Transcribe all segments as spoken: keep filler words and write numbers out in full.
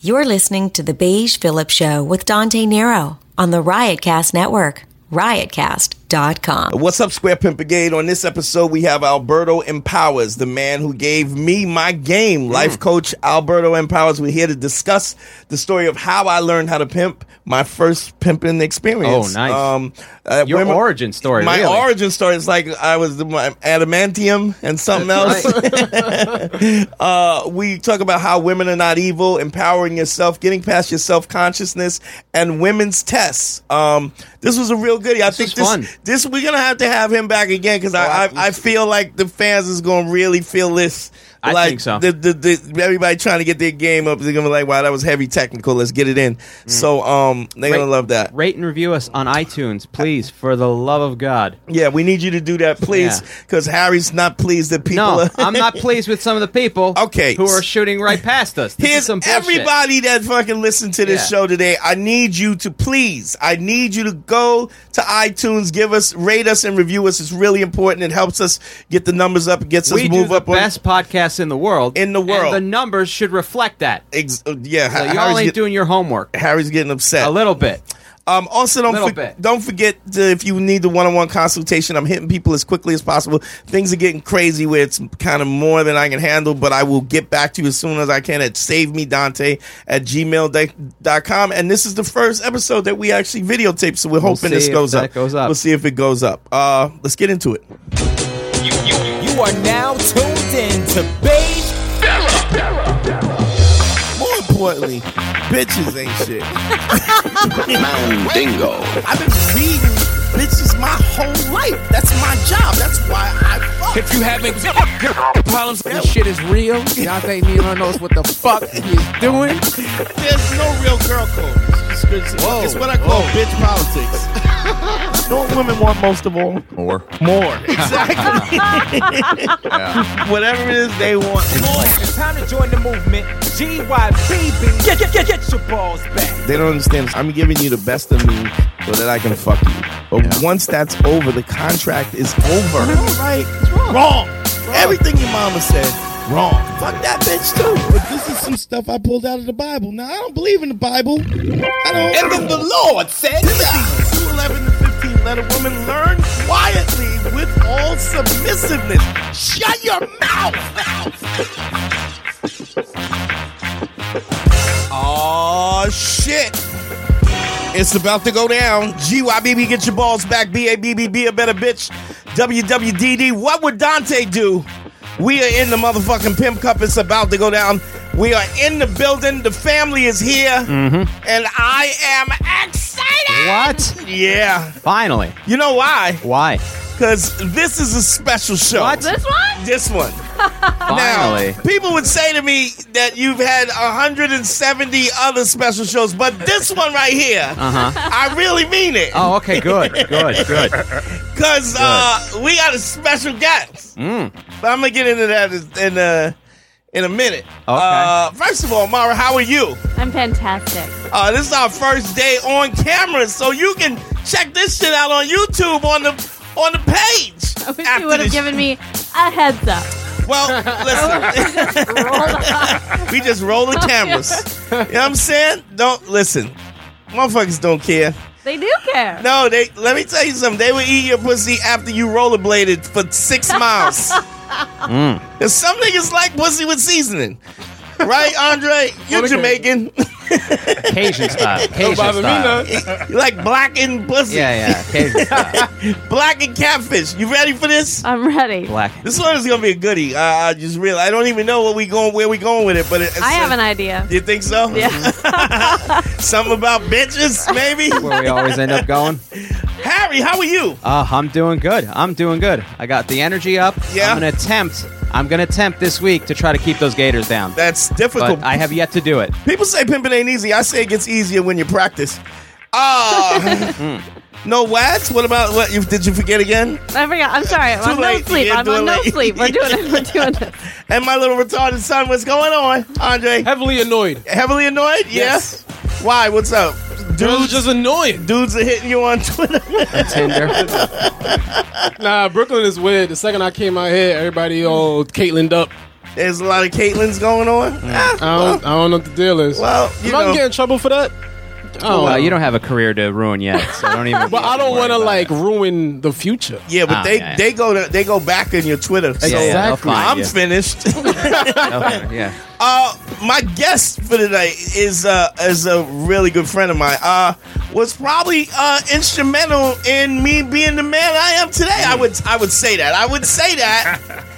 You're listening to The Beige Phillips Show with Dante Nero on the Riotcast Network, riotcast dot com. What's up, Square Pimp Brigade? On this episode, we have Alberto Empowers, the man who gave me my game. Mm. Life coach Alberto Empowers. We're here to discuss the story of how I learned how to pimp, my first pimping experience. Oh, nice. Um, uh, Your women, origin story, My really. origin story is like I was the, my adamantium and something else. uh, we talk about how women are not evil, empowering yourself, getting past your self-consciousness, and women's tests. Um, this was a real goodie. I this think was this, fun. this we're going to have to have him back again because I, I, I feel like the fans is going to really feel this. I like think so. The, the, the, everybody trying to get their game up, they're going to be like, wow, that was heavy technical. Let's get it in. Mm. So um, they're going to love that. Rate and review us on iTunes, please, for the love of God. Yeah, we need you to do that, please, because yeah. Harry's not pleased that people No, are... I'm not pleased with some of the people okay. who are shooting right past us. This Here's is some bullshit. Everybody that fucking listened to this yeah. show today, I need you to please, I need you to go to iTunes, give us, rate us, and review us. It's really important. It helps us get the numbers up. It gets we us move do up. the best on, podcasts in the world. In the world. And the numbers should reflect that. Ex- yeah. So you all ain't get, doing your homework. Harry's getting upset. A little bit. Um, also, don't for, don't forget to, if you need the one-on-one consultation, I'm hitting people as quickly as possible. Things are getting crazy where it's kind of more than I can handle, but I will get back to you as soon as I can at savemedante at gmail dot com. And this is the first episode that we actually videotaped, so we're we'll hoping this goes up. goes up. We'll see if it goes up. Uh, let's get into it. You, you, you are now tuned in to Beige More importantly, bitches ain't shit. Mandingo. I've been reading bitches my whole life. That's my job. That's why I fuck. If you having problems, this shit is real. Dante Nero knows what the fuck he is doing. There's no real girl code. It's, it's, it's, it's what I call Whoa. bitch politics. You know what women want most of all? More. More. Exactly. yeah. Whatever it is they want. More. It's time to join the movement. G Y B B. Get, get, get, get your balls back. They don't understand. I'm giving you the best of me so that I can fuck you. But yeah. once that's over, the contract is over. All right. Wrong. Wrong. Wrong. Everything your mama said, wrong. Fuck that bitch too. But this is some stuff I pulled out of the Bible. Now, I don't believe in the Bible. I don't. And then the Lord said, two eleven to fifteen, let a woman learn quietly with all submissiveness. Shut your mouth. Oh, shit. It's about to go down. G Y B B, get your balls back. B A B B, be a better bitch. W W D D, what would Dante do? We are in the motherfucking Pimp Cup. It's about to go down. We are in the building. The family is here. Mm-hmm. And I am excited. What? Yeah. Finally. You know why? Why? Because this is a special show. What? This one? This one. Finally. Now, people would say to me that you've had one hundred seventy other special shows, but this one right here, uh-huh. I really mean it. Oh, okay, good, good, good. Because uh, we got a special guest. Mm. But I'm going to get into that in, uh, in a minute. Okay. Uh, first of all, Mara, how are you? I'm fantastic. Uh, this is our first day on camera, so you can check this shit out on YouTube on the on the page. I wish you would have given me a heads up. Well, listen. We just roll the cameras. You know what I'm saying? Don't listen. Motherfuckers don't care. They do care. No, they. Let me tell you something. They will eat your pussy after you rollerbladed for six miles. Mm. Cause some niggas like pussy with seasoning, right, Andre? You're Jamaican. Cajun style. Cajun style. You like blackened pussy. Yeah, yeah. Cajun style. Blackened catfish. You ready for this? I'm ready. Black. This one is gonna be a goodie. Uh, I just realized I don't even know what we going, where we going with it, but it, it's, I have an idea. You think so? Yeah. Something about bitches, maybe. Where we always end up going. Harry, how are you? Uh, I'm doing good. I'm doing good. I got the energy up. Yeah. I'm gonna attempt. I'm gonna attempt this week to try to keep those gators down. That's difficult. But I have yet to do it. People say pimping ain't easy. I say it gets easier when you practice. Ah. Uh, mm. No whats? What about what? You, did you forget again? I forgot. I'm sorry. I'm Too on no late. sleep. Yeah, I'm do on it no late. sleep. We're doing it. We're doing it. And my little retarded son, what's going on, Andre? Heavily annoyed. Heavily annoyed? Yes. Yeah. Why? What's up? Dudes just annoying. Dudes are hitting you on Twitter. Tinder. Nah, Brooklyn is weird. The second I came out here, everybody all Caitlin'd up. There's a lot of Caitlyn's going on. Mm. Ah, I, don't, I don't know what the deal is. Well, you Am I know. gonna get in trouble for that? Oh, Well, you don't have a career to ruin yet, so don't even. But I don't want to like ruin the future. Yeah, but Ah, they yeah. they go to they go back in your Twitter. So Yeah, yeah, they'll Exactly. find I'm you. finished. Okay, yeah. Uh, my guest for today is uh is a really good friend of mine. Uh, was probably uh instrumental in me being the man I am today. I would I would say that. I would say that.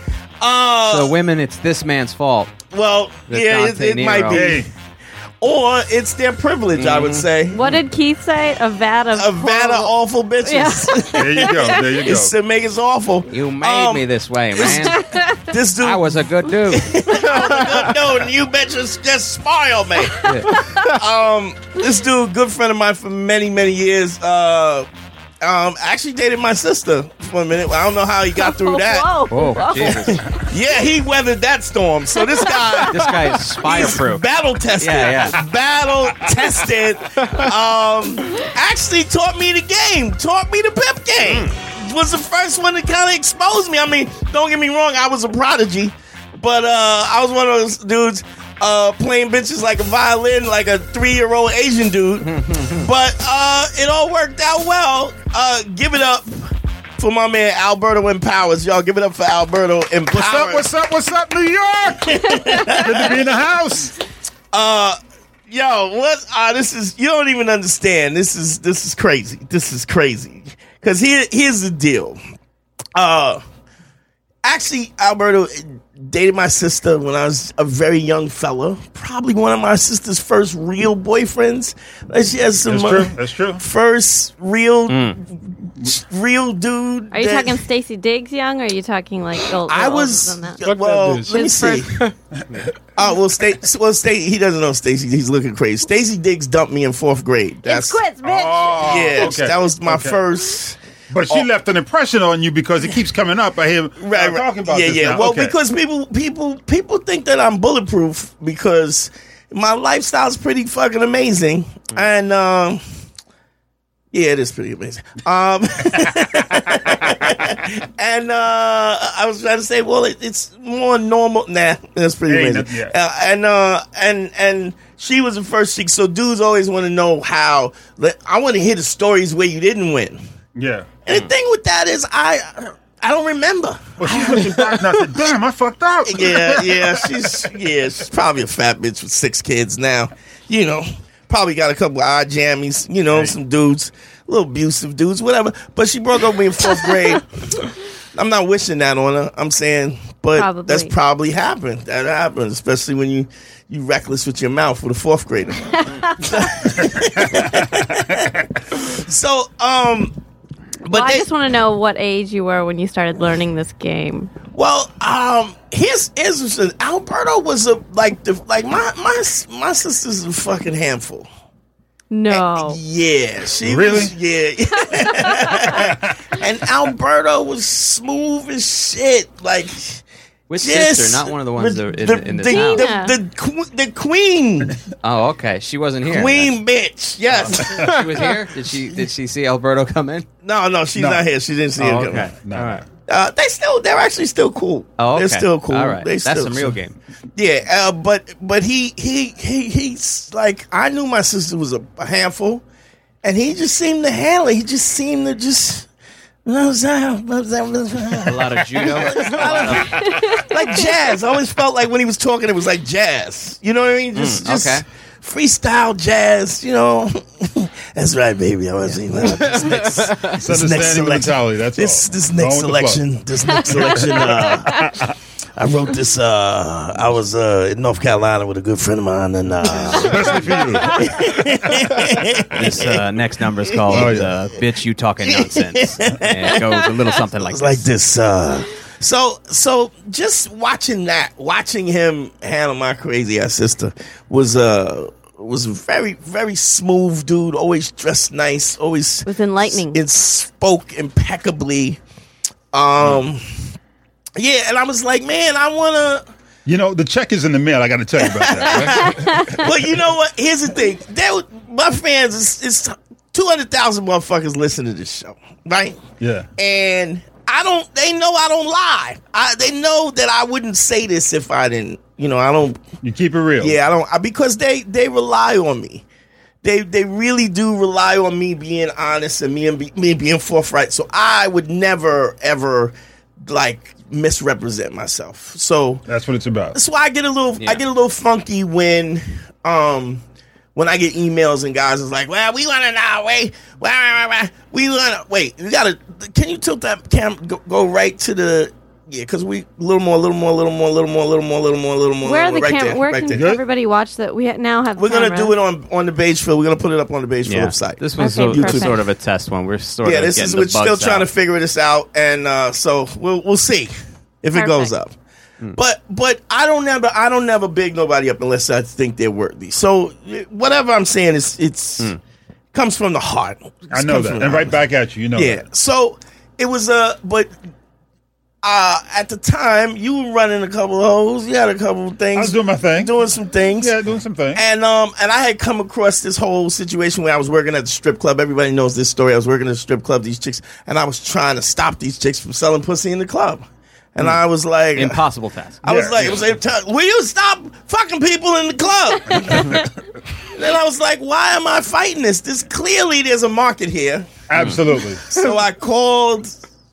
Uh, So women, it's this man's fault. well, That's yeah, it, Dante it might be, Nero. or it's their privilege. I would say. What did Keith say? A vat of A vat of awful bitches. Yeah. There you go. There you go. It's to make us awful. You made Um, me this way, man. This dude I was a good dude. no, and you bitches just spoil me. um, this dude, good friend of mine for many, many years. Uh, um, actually dated my sister for a minute. I don't know how he got through that. Whoa. Oh, Whoa. Jesus. Yeah, he weathered that storm. So this guy, This guy is he's fireproof. battle tested. Yeah, yeah. Battle tested. Um, actually taught me the game. Taught me the pep game. Was the first one to kind of expose me. I mean, don't get me wrong, I was a prodigy, but uh, I was one of those dudes uh, playing bitches like a violin, like a three-year-old Asian dude. But uh, it all worked out well. Uh, give it up for my man Alberto Empowers. Y'all give it up for Alberto Empowers. What's up? What's up? What's up, New York? Good to be in the house. Uh, yo, what? Uh, this is you don't even understand. This is this is crazy. This is crazy. Cause here here's the deal. Uh, actually, Alberto dated my sister when I was a very young fella. Probably one of my sister's first real boyfriends. Like, she has some That's uh, true. That's true. first real real dude. Are you that- talking Stacey Diggs young, or are you talking like old? I older was than that? Fuck well. that bitch. Let me His see. Oh well, Sta- well, Sta- he doesn't know Stacey. He's looking crazy. Stacey Diggs dumped me in fourth grade. It's quits, bitch. Oh, yeah. okay. That was my Okay. first. But she left an impression on you because it keeps coming up. I hear Right, uh, right. talking about yeah, this yeah. now. Well, Okay. because people, people, people think that I'm bulletproof because my lifestyle's pretty fucking amazing, and um, yeah, it is pretty amazing. Um, and uh, I was trying to say, well, it, it's more normal. Nah, that's pretty Ain't amazing. nothing yet. Uh, and uh, and and she was the first chick. So dudes always want to know how. Like, I want to hear the stories where you didn't win. yeah. And the thing with that is, I I don't remember. Well, she's looking back and I said, damn, I fucked up. Yeah, yeah, she's yeah, she's probably a fat bitch with six kids now. You know, probably got a couple of eye jammies. You know, Right. some dudes, little abusive dudes, whatever. But she broke up with me in fourth grade. I'm not wishing that on her. I'm saying, but Probably. that's probably happened. That happened, especially when you you reckless with your mouth with a fourth grader. So, um. But Well, I they- just want to know what age you were when you started learning this game. Well, um, here's here's what's interesting. Alberto was a like the like my my my sister's a fucking handful. No. Yeah, she Really? was, yeah. And Alberto was smooth as shit. Like Which just sister? Not one of the ones that are in, the, in the, the, town. the, the, que- the queen, Oh, okay. She wasn't here. queen bitch. Yes. She was here. Did she? Did she see Alberto come in? No, no, she's No. not here. She didn't see Oh, it coming. okay. No. All right. Uh, they still, they're actually still cool. Oh, okay. They're still cool. All right. They That's still- some real game. Yeah, uh, but but he he he he's like, I knew my sister was a, a handful, and he just seemed to handle it. He just seemed to just A lot of judo. like jazz. I always felt like when he was talking, it was like jazz. You know what I mean? Just Mm, just okay. freestyle jazz. You know, that's right, baby. I was yeah. this next, It's this next understanding selection. mentality. That's This all. this Go next with the flow. selection. This next selection. Uh, I wrote this. Uh, I was uh, in North Carolina with a good friend of mine, and uh, Especially for you. This uh, next number is called Oh, yeah. uh, "Bitch, You Talking Nonsense." And it goes a little something like it's like this. this. Uh, so so just watching that, watching him handle my crazy ass sister was uh was a very very smooth dude. Always dressed nice. Always It was enlightening. It spoke impeccably. Um, yeah, and I was like, man, I wanna. You know, the check is in the mail. I got to tell you about that. Right? Well, you know what? Here's the thing. They, would- my fans is, is two hundred thousand motherfuckers listen to this show, right? Yeah. And I don't. They know I don't lie. I, they know that I wouldn't say this if I didn't. You know, I don't. You keep it real. Yeah, I don't. I, because they they rely on me. They they really do rely on me being honest and me and be, me being forthright. So I would never ever like misrepresent myself. So that's what it's about. That's why I get a little yeah. I get a little funky when um when I get emails and guys is like, well, we want to now wait, we want to wait. You gotta. Can you tilt that cam? Go, go right to the. Yeah, because we a little more, a little more, a little more, a little more, a little more, a little more, a little more. Where are the right cam- there, Where right can there. everybody watch that? We now have. We're cameras. gonna do it on on the Beige Phil. We're gonna put it up on the Beige yeah. Phil website. This was okay, so, sort of a test one. We're sort yeah, of this is the we're still out. trying to figure this out, and uh, so we'll we'll see if Perfect. it goes up. Mm. But but I don't never I don't never big nobody up unless I think they're worthy. So whatever I'm saying is it's mm. comes from the heart. It I know that, and right back at you. You know. Yeah. That. So it was a uh, but. Uh, at the time, you were running a couple of hoes. You had a couple of things. I was doing my thing. Doing some things. Yeah, doing some things. And um, and I had come across this whole situation where I was working at the strip club. Everybody knows this story. I was working at the strip club, these chicks, and I was trying to stop these chicks from selling pussy in the club. And mm. I was like... Impossible task. I yeah, was like, yeah. it was like, will you stop fucking people in the club? And then I was like, why am I fighting this? This clearly there's a market here. Absolutely. So I called...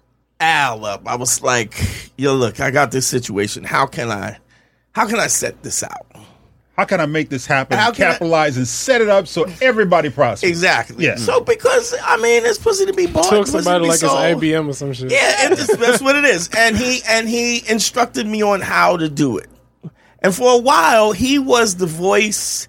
Al up. I was like, yo, look, I got this situation. How can I how can I set this out? How can I make this happen? How can capitalize I, and set it up so everybody prospers. Exactly. Yeah. So because I mean it's pussy to be bought. Took somebody like sold. it's I B M or some shit. Yeah, and just, that's what it is. And he and he instructed me on how to do it. And for a while he was the voice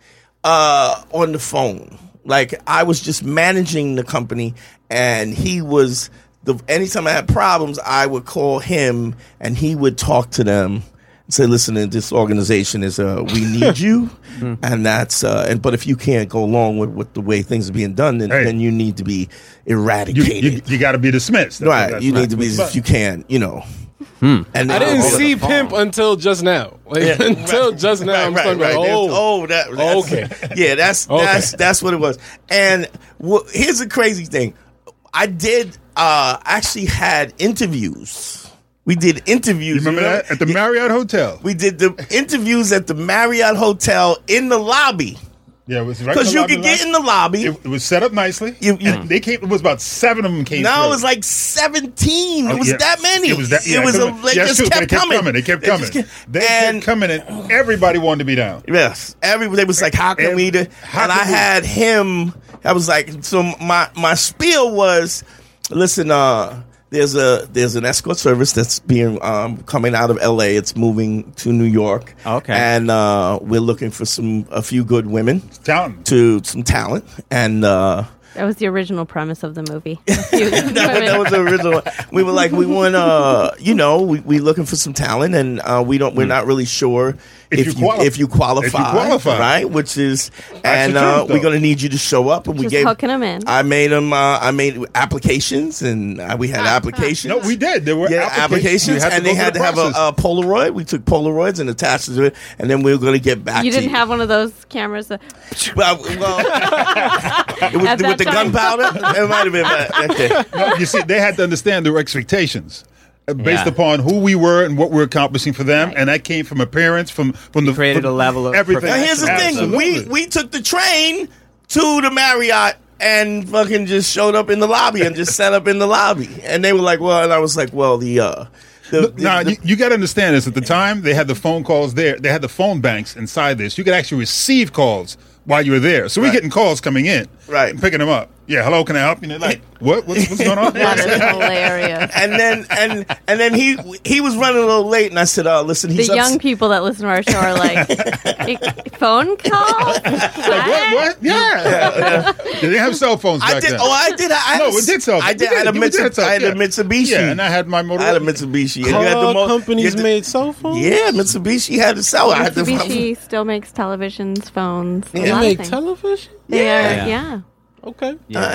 uh, on the phone. Like I was just managing the company and he was The, anytime I had problems, I would call him, and he would talk to them and say, "Listen, this organization is uh, we need you, and that's uh, and but if you can't go along with, with the way things are being done, then, hey. then you need to be You, eradicated. you, you got to be dismissed, that's right? that's You right. need to be if you can, you know." Hmm. And I didn't all see the pimp until just now. Like, Yeah. until Right. just now, Right, I'm right, starting right. to There's- oh, oh, that, that's, okay. Yeah, that's Okay. that's that's what it was. And wh- here's the crazy thing: I did uh, actually had interviews. We did interviews. You remember that at the Marriott Hotel? We did the interviews at the Marriott Hotel in the lobby. Yeah, it was right Because in the you lobby could get line. in the lobby. It, it was set up nicely. You- you- And they came. It was about seven of them came. No, through. it was like seventeen. Oh, it was yeah. that many. It was that. Yeah, it was. A, could've- they yeah, just true, kept, they kept coming. coming. They kept They coming. just kept- They and kept coming, and everybody wanted to be down. yes, everybody was like, "How can Every- we?" Do? how And can I we- had him. I was like, so my my spiel was, listen, uh, there's a there's an escort service that's being um, coming out of L A. It's moving to New York. Okay, and uh, we're looking for some a few good women, Talent. to some talent, and. Uh, That was the original premise of the movie. that, that was the original. We were like, we want, uh, you know, we we looking for some talent, and uh, we don't. We're not really sure If if, you you, quali- if you qualify, if you qualify. right? Which is, That's and the truth, uh, though. we're gonna need you to show up, and we Just gave. hooking 'em in. I made them. Uh, I made applications, and uh, we had applications. No, we did. There were Yeah, applications, applications, You had to and go they through had the to have a, process. a Polaroid. We took Polaroids and attached it to it, and then we were going to get back. You to didn't you. have one of those cameras. That, Well, well it was, At that with the time. gunpowder. It might have been that. Okay. No, you see, they had to understand their expectations. uh, Based Yeah. upon who we were and what we're accomplishing for them, and that came from appearance, from from the created from a level of everything. Now here's the thing: we Absolutely. we took the train to the Marriott and fucking just showed up in the lobby and just sat up in the lobby, and they were like, "Well," and I was like, "Well, the uh, the, the, Now, the- you, you got to understand this. At the time, they had the phone calls there. They had the phone banks inside this. You could actually receive calls while you were there. So we're Right. getting calls coming in, Right. and picking them up. Yeah, hello, can I help you? And they're like, what? What's, what's going on? that is hilarious. and then and and then he he was running a little late, and I said, "Uh, listen, The he's young ups- people that listen to our show are like, "Eh, phone call? Like, what? What? Yeah. They didn't have cell phones I back did. then. Oh, I did. I had No, a- it did sell. I did. You I had a did. You did Mitsubishi. sell, I had a yeah. Mitsubishi. Yeah, and I had my Motorola. I had a Mitsubishi. And you had the Car mo- companies you had the- made cell phones. Yeah, Mitsubishi had to sell. I had to. Mitsubishi still makes televisions, phones, a Yeah. They lot make of things. television. They Yeah. are, yeah. Okay. Yeah.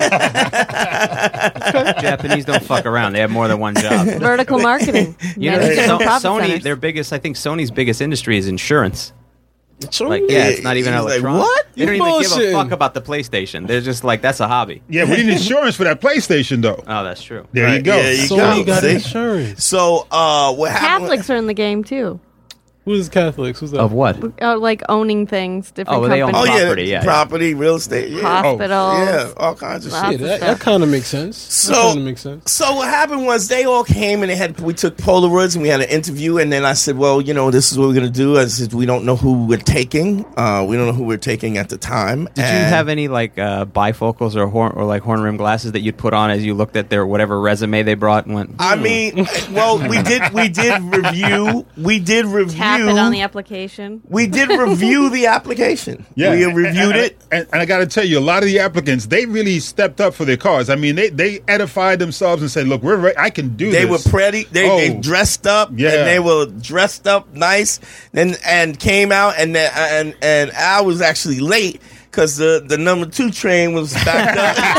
Japanese don't fuck around. They have more than one job. Vertical marketing. You know, Many different So- profit Sony, centers. their biggest, I think Sony's biggest industry is insurance. Like, yeah, it's not even He's like, electronic. what? They don't You even give a bullshitting. fuck about the PlayStation. They're just like, that's a hobby. Yeah, we need insurance for that PlayStation, though. Oh, that's true. There you Right, go. yeah, you So go. you got See? insurance. So, uh, what happened? Catholics are in the game too. Who's Catholics? Who's that? Of what? Oh, like owning things, different Oh, well, they own companies, Oh, property, yeah, yeah, yeah. property, real estate. Yeah. hospitals. Yeah, all kinds of Lots shit. Yeah, of that, stuff. that kind of makes sense. So- that kind of makes sense. So what happened was they all came and they had we took Polaroids and we had an interview and then I said, well, you know, this is what we're gonna do. I said we don't know who we're taking. Uh, we don't know who we're taking at the time. Did you have any like uh, bifocals or horn or like horn rim glasses that you'd put on as you looked at their whatever resume they brought and went? I mean, well, we did we did review we did review Tap it on the application. we did review the application. Yeah, we and- reviewed and, it. and, and I got to tell you, a lot of the applicants they really stepped up for their cars. I mean, they they edified themselves and said, "Look, we're re- I can do They this." were pretty. They, Oh. they dressed up. Yeah. and they were dressed up nice. And and came out and then, and and I was actually late because the the number two train was backed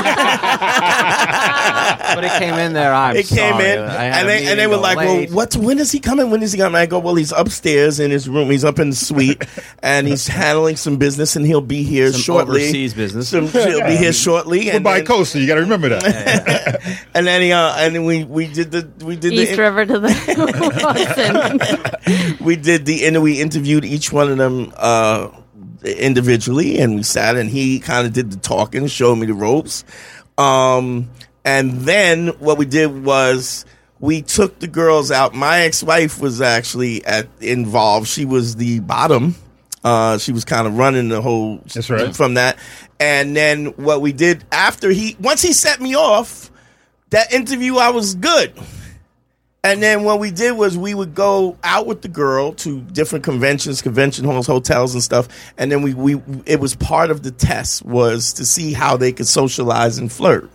up. But it came in there. I'm It came sorry. in, I had and a they and they meeting, were go like, late. "Well, what's when is he coming? When is he coming?" I go, "Well, he's upstairs in his room. He's up in the suite, and he's handling some business, and he'll be here Some shortly. overseas business. Some, he'll be here shortly." We're And by then, coastal. You got to remember that. and then he, uh, and then we we did the we did East the River to the Hudson. we did the and we interviewed each one of them uh, individually, and we sat and he kind of did the talking, showed me the ropes, um, and then what we did was we took the girls out. My ex-wife was actually at involved. She was the bottom. Uh, she was kind of running the whole That's right. from that. And then what we did after he once he set me off, that interview I was good. And then what we did was we would go out with the girl to different conventions, convention halls, hotels and stuff. And then we, we it was part of the test was to see how they could socialize and flirt.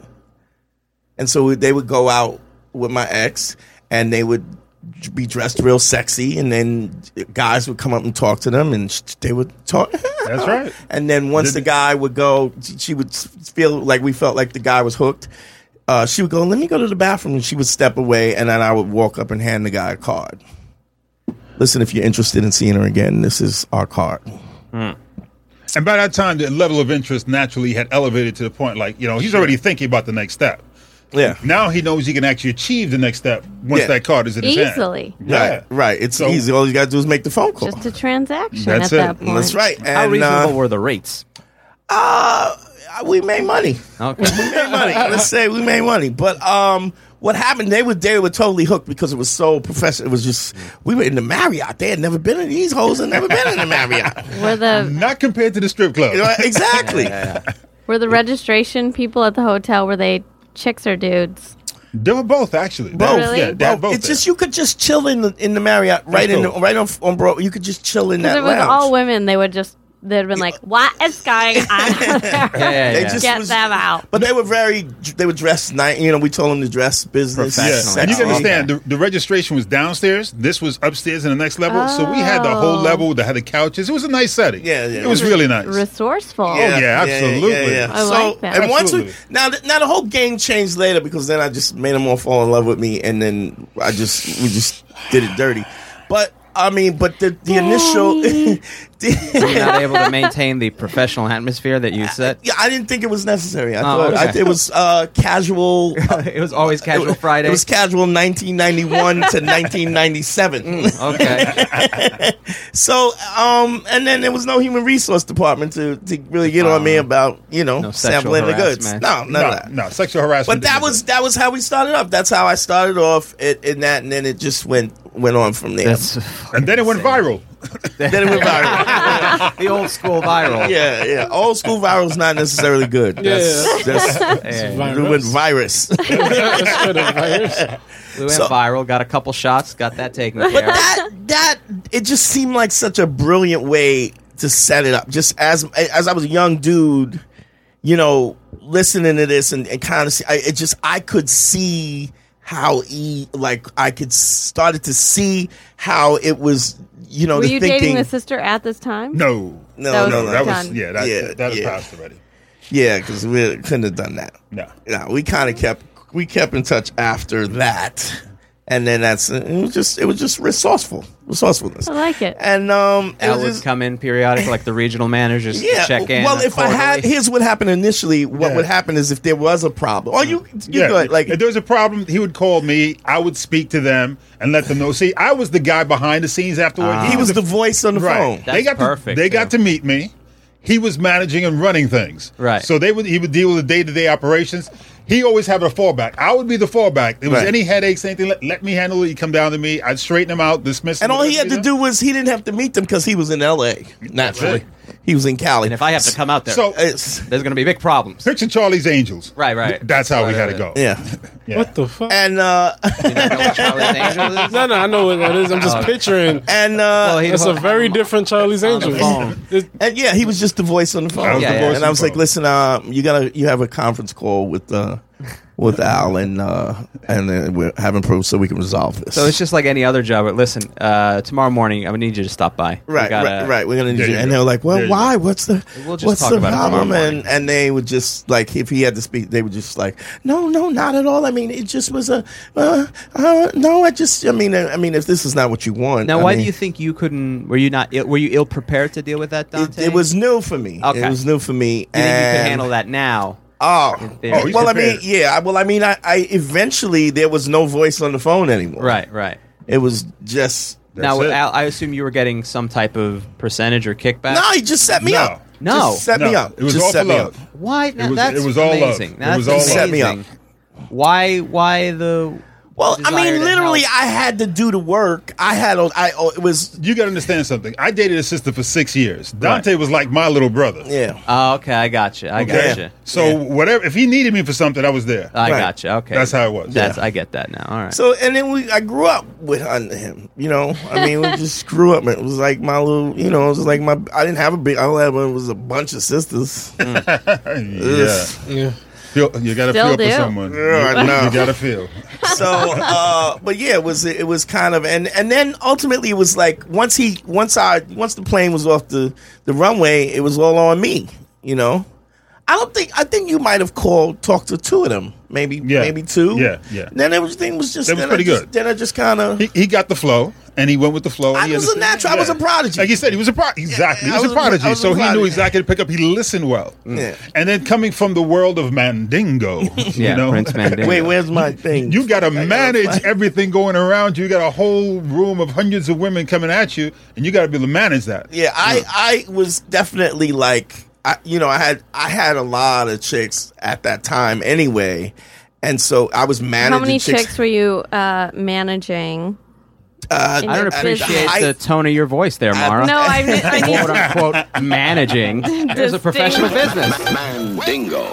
And so they would go out with my ex and they would be dressed real sexy. And then guys would come up and talk to them and they would talk. That's right. And then once the guy would go, she would feel like we felt like the guy was hooked. Uh, she would go, let me go to the bathroom. And she would step away, and then I would walk up and hand the guy a card. Listen, if you're interested in seeing her again, this is our card. And by that time, the level of interest naturally had elevated to the point, like, you know, he's already thinking about the next step. Yeah. Now he knows he can actually achieve the next step once Yeah. that card is in his hand. Easily. Yeah. Right, right. It's So- easy. All you got to do is make the phone call. Just a transaction That's at it. that point. That's right. And, How reasonable uh, were the rates? uh, we made money. Okay. We made money. Let's say we made money. But um, what happened? They were they were totally hooked because it was so professional. It was just we were in the Marriott. They had never been in these hoes. Had never been in the Marriott. Were the Not compared to the strip club. You know, exactly. were the registration people at the hotel, were they chicks or dudes? They were both, actually. They- Both. Really? Yeah, they had Well, both it's there. just you could just chill in the in the Marriott right in the, cool. right on on bro. You could just chill in Because that if it was lounge. all women, they would just they'd have been like, "What is going on?" Yeah, yeah, They yeah. just Get was- them out. But they were very they were dressed nice. You know, we told them to dress business. Yeah. Professional. And you can Oh, understand, the, the registration was downstairs. This was upstairs in the next level. So we had the whole Oh. level that had the couches. It was a nice setting. Yeah, yeah. It was really nice. Resourceful. Oh, yeah, absolutely. I so, like that. And once we Absolutely. now, the, now the whole game changed later because then I just made them all fall in love with me, and then I just we just did it dirty. But I mean, but the the initial, You're not able to maintain the professional atmosphere that you set. yeah, I didn't think it was necessary. I Oh, thought I, okay. it was uh, casual. It was always casual Friday. It was casual nineteen ninety-one to nineteen ninety-seven. Okay. So, um, and then there was no human resource department to, to really get on me about, you know, No sexual sampling the goods. harassment. No, none No, of that. no, sexual harassment. But that was that was how we started off. That's how I started off in, in that, and then it just went went on from there. That's And then it went viral. then it went viral. the old school viral. Yeah, yeah. Old school viral is not necessarily good. That's, that's Yeah. it went virus. We went So- viral, got a couple shots, got that taken But care of. that that it just seemed like such a brilliant way to set it up. Just as as I was a young dude, you know, listening to this and, and kind of see, I, it just I could see how he like I could started to see how it was. You know, Were the you thinking. dating the sister at this time? No. no, That was no, no, That done. was, yeah, that, Yeah, that, that was yeah. passed already. yeah, because we couldn't have done that. No. No, we kind of kept we kept in touch after that, And then that's it was just it was just resourceful resourcefulness. I like it. And um, it Al was would just, come in periodically, like the regional managers yeah. check in. Well, if I had, quarterly. here's what happened initially. What Yeah. would happen is if there was a problem, oh, you, you Yeah, go ahead, like if there was a problem, he would call me. I would speak to them and let them know. See, I was the guy behind the scenes afterwards. he was the voice on the right. phone. They That's got perfect, To, they got too. to meet me. He was managing and running things. Right. So they would he would deal with the day to day operations. He always had a fallback. I would be the fallback. There was Right. any headaches, anything, let, let me handle it. He'd come down to me. I'd straighten him out, dismiss him. And all he had whatever, to you know? do was he didn't have to meet them because he was in L A. Naturally, Right. he was in Cali. and if I have to come out there, So- It's- there's going to be big problems. Picture Charlie's Angels. Right, right. That's how we Right, had to right. go. yeah, Yeah. What the fuck? and uh, You don't know what Charlie's Angels is? No, no, I know what that is. I'm just picturing. and uh, Well, he- It's a very different Charlie's On the Angels. phone. It- and yeah, he was just the voice on the phone. I was Yeah, the yeah. voice And on I was the like, phone. listen, uh, you gotta you have a conference call with uh, with Al and uh, and uh, we're having proof so we can resolve this. So it's just like any other job. But listen, uh, tomorrow morning, I would need you to stop by. We Right, gotta- right, right. We're gonna need There you. you And go. they were like, There "Well, you why? What's the We'll just what's talk the about it tomorrow problem?" morning. And and they would just like, if he had to speak, they would just like, "No, no, not at all. I mean, it just was a uh, uh, no. I just, I mean, I, I mean, if this is not what you want, Now, I why mean, do you think you couldn't? Were you not? Ill, were you ill prepared to deal with that, It, Dante? it was new for me. Okay. It was new for me. You think you could and- handle that now? Oh, theory. Oh, he's well, I mean, prepared. yeah. I- Well, I mean, I, I eventually there was no voice on the phone anymore. Right, right. It was just now, it. Al, I assume you were getting some type of percentage or kickback. no. He just set me No. up. No. just set me No, up. it was just all set for me love. up. Why? Now, was- that's it was all love. amazing. It That's was all love. Set me amazing. Why? Why the? Well, I desire mean, to literally, help? I had to do the work. I had, a- I oh, it was, You got to understand something. I dated a sister for six years. Dante was like my little brother. yeah. Oh, okay, I got you. I Okay? got you. So Yeah. whatever, if he needed me for something, I was there. I Right. got you. Okay, That's how it was. That's Yeah. I get that now. All right. So, and then we, I grew up with under him. You know, I mean, we just grew up. It was like my little, you know, it was like my. I didn't have a big. I only had, it was a bunch of sisters. yeah. yeah. Feel, you got to Still feel do. for someone. Yeah, I you, know. you got to feel. So, uh, but yeah, it was it was kind of, and and then ultimately it was like once he once I once the plane was off the the runway, it was all on me. You know, I don't think I think you might have called talked to two of them, maybe Yeah. maybe two. Yeah, yeah. Then everything was just That was then pretty I just, good. Then I just kind of. He, he got the flow, and he went with the flow. and I he was a understood- natural. I was a prodigy. Like you said, he was a prodigy. Exactly. Yeah, he I was, was a a- prodigy, I was a so he knew prodigy. exactly to pick up. He listened well. Yeah. And then coming from the world of Mandingo, yeah, you know, Prince Mandingo. Wait, where's my thing? you got to I gotta manage find- everything going around you. You got a whole room of hundreds of women coming at you, and you got to be able to manage that. Yeah, I I was definitely like, I, you know, I had I had a lot of chicks at that time anyway, and so I was managing. How many chicks were you uh, managing? Uh, in I don't your appreciate business? the tone of your voice there, Mara. No, I, mean- I need quote unquote managing. There's a professional business. Mandingo.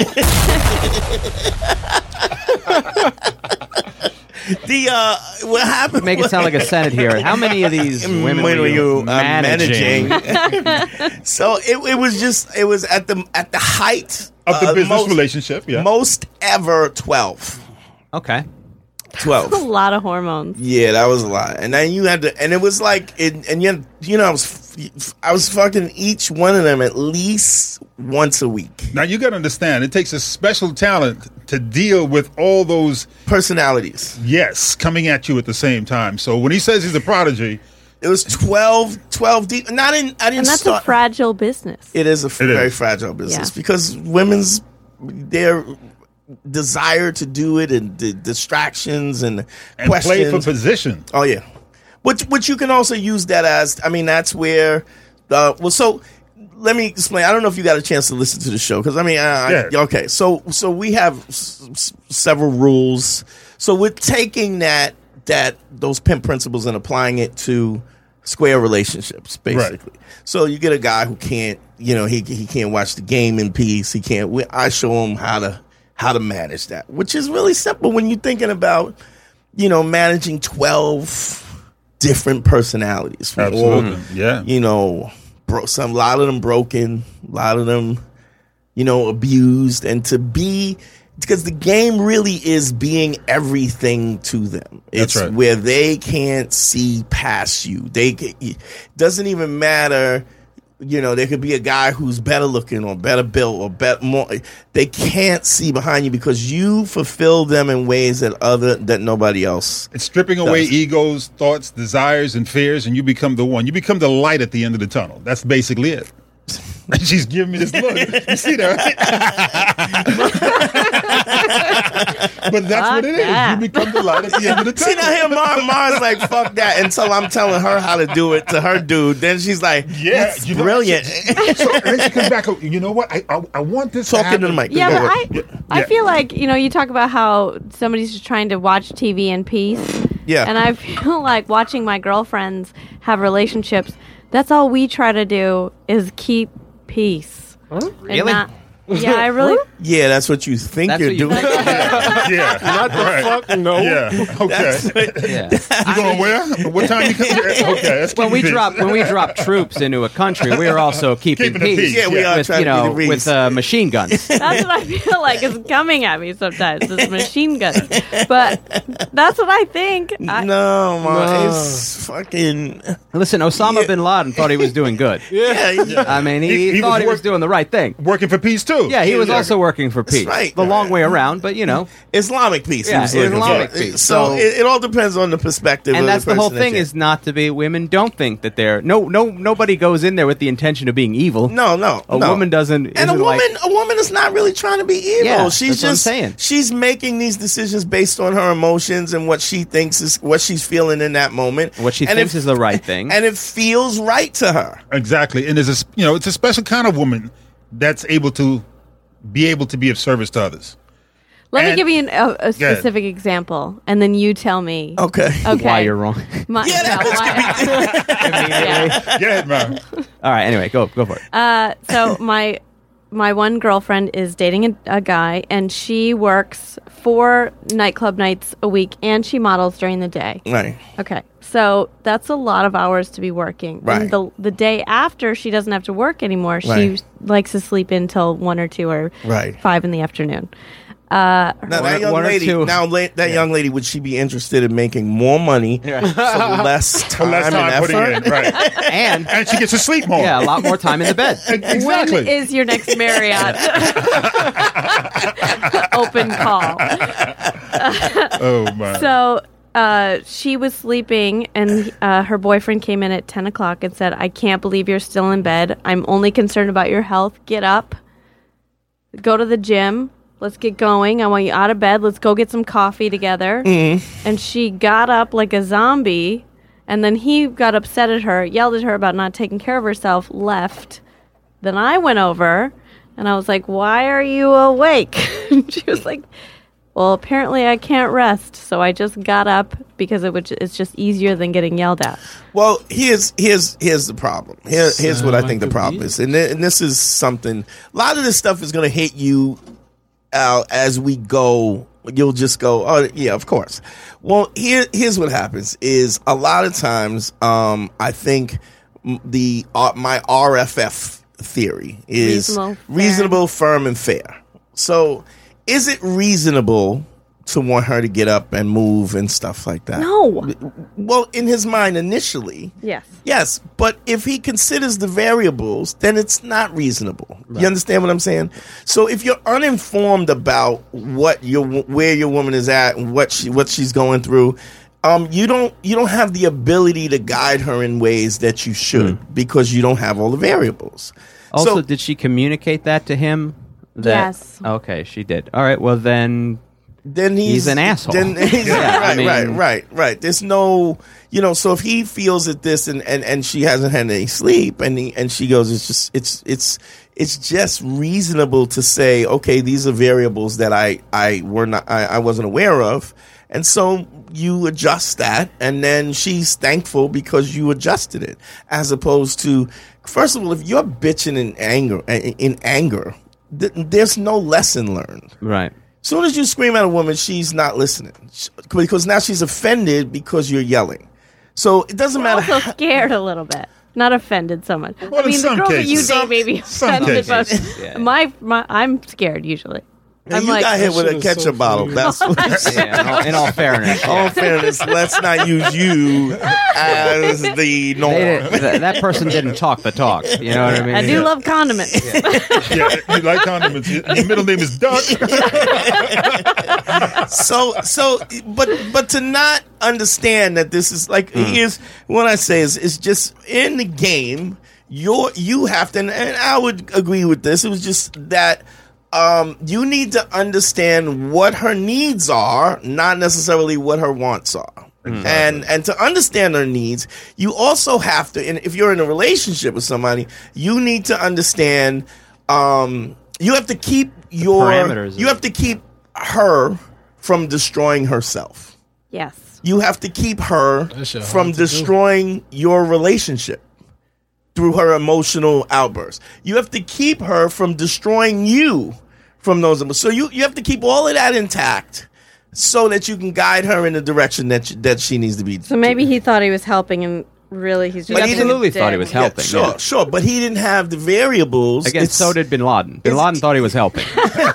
the uh, what happened? Make it sound like a Senate hearing. How many of these women when were you uh, managing? managing? So it, it was just it was at the at the height Of the uh, business most, relationship, yeah. most ever twelve. Okay. twelve. a lot of hormones. Yeah, that was a lot. And then you had to, and it was like, it, and you, you know, I was, I was fucking each one of them at least once a week. Now you got to understand, it takes a special talent to deal with all those Personalities. yes coming at you at the same time. So when he says he's a prodigy, It was twelve, twelve deep. Not in, I didn't And that's start. a fragile business. it is a f- It is. very fragile business Yeah. because women's, their desire to do it and the distractions and, and play for questions. position. Oh yeah, which which you can also use that as. I mean, that's where. Uh, well, so let me explain. I don't know if you got a chance to listen to the show because I mean, I, Yeah. I, okay. So so we have s- s- several rules. So we're taking that that those pimp principles and applying it to square relationships, basically. So you get a guy who can't, you know, he he can't watch the game in peace. He can't. We, I show him how to how to manage that, which is really simple when you're thinking about, you know, managing twelve different personalities. from Absolutely, all, yeah. You know, bro, some a lot of them broken, a lot of them, you know, abused, and to be. Because the game really is being everything to them. It's That's right. where they can't see past you. They ca- it doesn't even matter You know, there could be a guy who's better looking or better built or better more. They can't see behind you because you fulfill them in ways that other that nobody else. It's stripping does. away egos, thoughts, desires, and fears, and you become the one. You become the light at the end of the tunnel. That's basically it. She's giving me this look. You see that? Right? But that's Fuck what it that. is. You become the light at the end of the tunnel. See now here, Mar, Mar's like, fuck that until I'm telling her how to do it to her dude. Then she's like, Yeah, that's you know, brilliant. So and then she comes back. You know what? I I, I want this Talking to happen. the mic. Yeah, Go but ahead. I, I Yeah. feel like, you know, you talk about how somebody's just trying to watch T V in peace. Yeah. And I feel like watching my girlfriends have relationships, that's all we try to do is keep peace. And Really? not- yeah, I really. Yeah, that's what you think That's you're what you doing. think. Yeah. Not the Right. fuck, no. Yeah. Okay. Yeah. You going where? What time you come? Okay. Let's when keep we this. drop when we drop troops into a country, we are also keeping, Keeping the peace. peace, Yeah, we are with, trying you to know, keep the peace. with uh, machine guns. That's what I feel like is coming at me sometimes. This machine gun, but that's what I think. I, No, Mar, No. it's fucking. Listen, Osama Yeah. bin Laden thought he was doing good. Yeah, yeah. I mean, he, He- he thought was he was work- doing the right thing. working for peace too. Yeah, he was Yeah. also working for peace. right. The long way around, but you know. Islamic peace. he Yeah, was looking Islamic for. peace. So, So- it, it all depends on the perspective. And of that's the whole person that thing you're- is not to be women don't think that they're no no nobody goes in there with the intention of being evil. No, no, A no. woman doesn't And a isn't woman, like, a woman is not really trying to be evil. Yeah, she's that's what I'm just saying. she's making these decisions based on her emotions and what she thinks is what she's feeling in that moment. what she and thinks it, is the right thing. and it feels right to her. Exactly. And there's a s- you know it's a special kind of woman that's able to be able to be of service to others. let me And- give you an, a, a ahead. specific example, and then you tell me. Okay. Okay. why you're wrong. My, Yeah, yeah, that why- yeah. Go ahead, man. All right, anyway, go go for it. Uh, so my my one girlfriend is dating a, a guy, and she works four nightclub nights a week, and she models during the day. Right. Okay, so that's a lot of hours to be working. Right. And the the day after she doesn't have to work anymore, she Right. likes to sleep in till one or two or Right. five in the afternoon. Now One that or- young one or lady, two. now la- that young lady, would she be interested in making more money for less time, Less time and putting effort? in, right? And And she gets to sleep more. yeah, a lot more time in the bed. Exactly. When is your next Marriott open call? Oh my. So uh, she was sleeping, and uh, her boyfriend came in at ten o'clock and said, "I can't believe you're still in bed. I'm only concerned about your health. Get up, go to the gym. Let's get going. I want you out of bed. Let's go get some coffee together." Mm-hmm. And she got up like a zombie, and then he got upset at her, yelled at her about not taking care of herself, left. Then I went over, and I was like, "Why are you awake?" And she was like, "Well, apparently I can't rest, so I just got up because it would ju- it's just easier than getting yelled at." Well, here's here's here's the problem. Here, here's what I think the problem is, and, th- and this is something. A lot of this stuff is going to hit you out as we go. You'll just go, "Oh, yeah, of course." Well, here here's what happens: is a lot of times, um, I think m- the uh, my R F F theory is Reasonable, fair. reasonable, firm, and fair. So, is it reasonable to want her to get up and move and stuff like that? No. Well, in his mind initially, Yes. yes. But if he considers the variables, then it's not reasonable. You understand what I'm saying? So if you're uninformed about what your where your woman is at and what she what she's going through, um, you don't you don't have the ability to guide her in ways that you should because you don't have all the variables. Also, So- did she communicate that to him? That, Yes. Okay, she did. All right. Well, then Then he's, He's an asshole. Then he's, Yeah, right, I mean- right, right, right. There's no, you know. So if he feels that this and, and, and she hasn't had any sleep, and he, and she goes, it's just it's it's it's just reasonable to say, okay, these are variables that I I were not I, I wasn't aware of, and so you adjust that, and then she's thankful because you adjusted it, as opposed to, first of all, if you're bitching in anger in anger, th- there's no lesson learned. right. Soon as you scream at a woman, she's not listening Sh- because now she's offended because you're yelling. So it doesn't matter. Also how- scared a little bit. Not offended so much. Well, I in mean, the some girls that you cases. date may be Some offended, but cases. Yeah. my, my I'm scared usually. Now, I'm you like, got hit That with shit a is ketchup so bottle. funny. That's what Yeah, in, all, in all fairness. all fairness, let's not use you as the norm. They did- th- that person didn't talk the talk. You know what I mean? I do love condiments. Yeah, you like condiments. Your your middle name is Duck. so so but but to not understand that this is like here's what I say is it's just in the game you're you have to, and I would agree with this, it was just that um you need to understand what her needs are, not necessarily what her wants are. And and to understand her needs, you also have to, and if you're in a relationship with somebody, you need to understand um you have to keep your parameters. you have to keep her from destroying herself. Yes. You have to keep her That shit from hard to do. destroying your relationship through her emotional outbursts. You have to keep her from destroying you from those emotions. So you, you have to keep all of that intact so that you can guide her in the direction that you, that she needs to be. So maybe he thought he was helping, and really he's just But he being a absolutely thought he dick. was helping. sure, yeah. sure, but he didn't have the variables. Again, It's- so did Bin Laden. Bin Laden thought he was helping.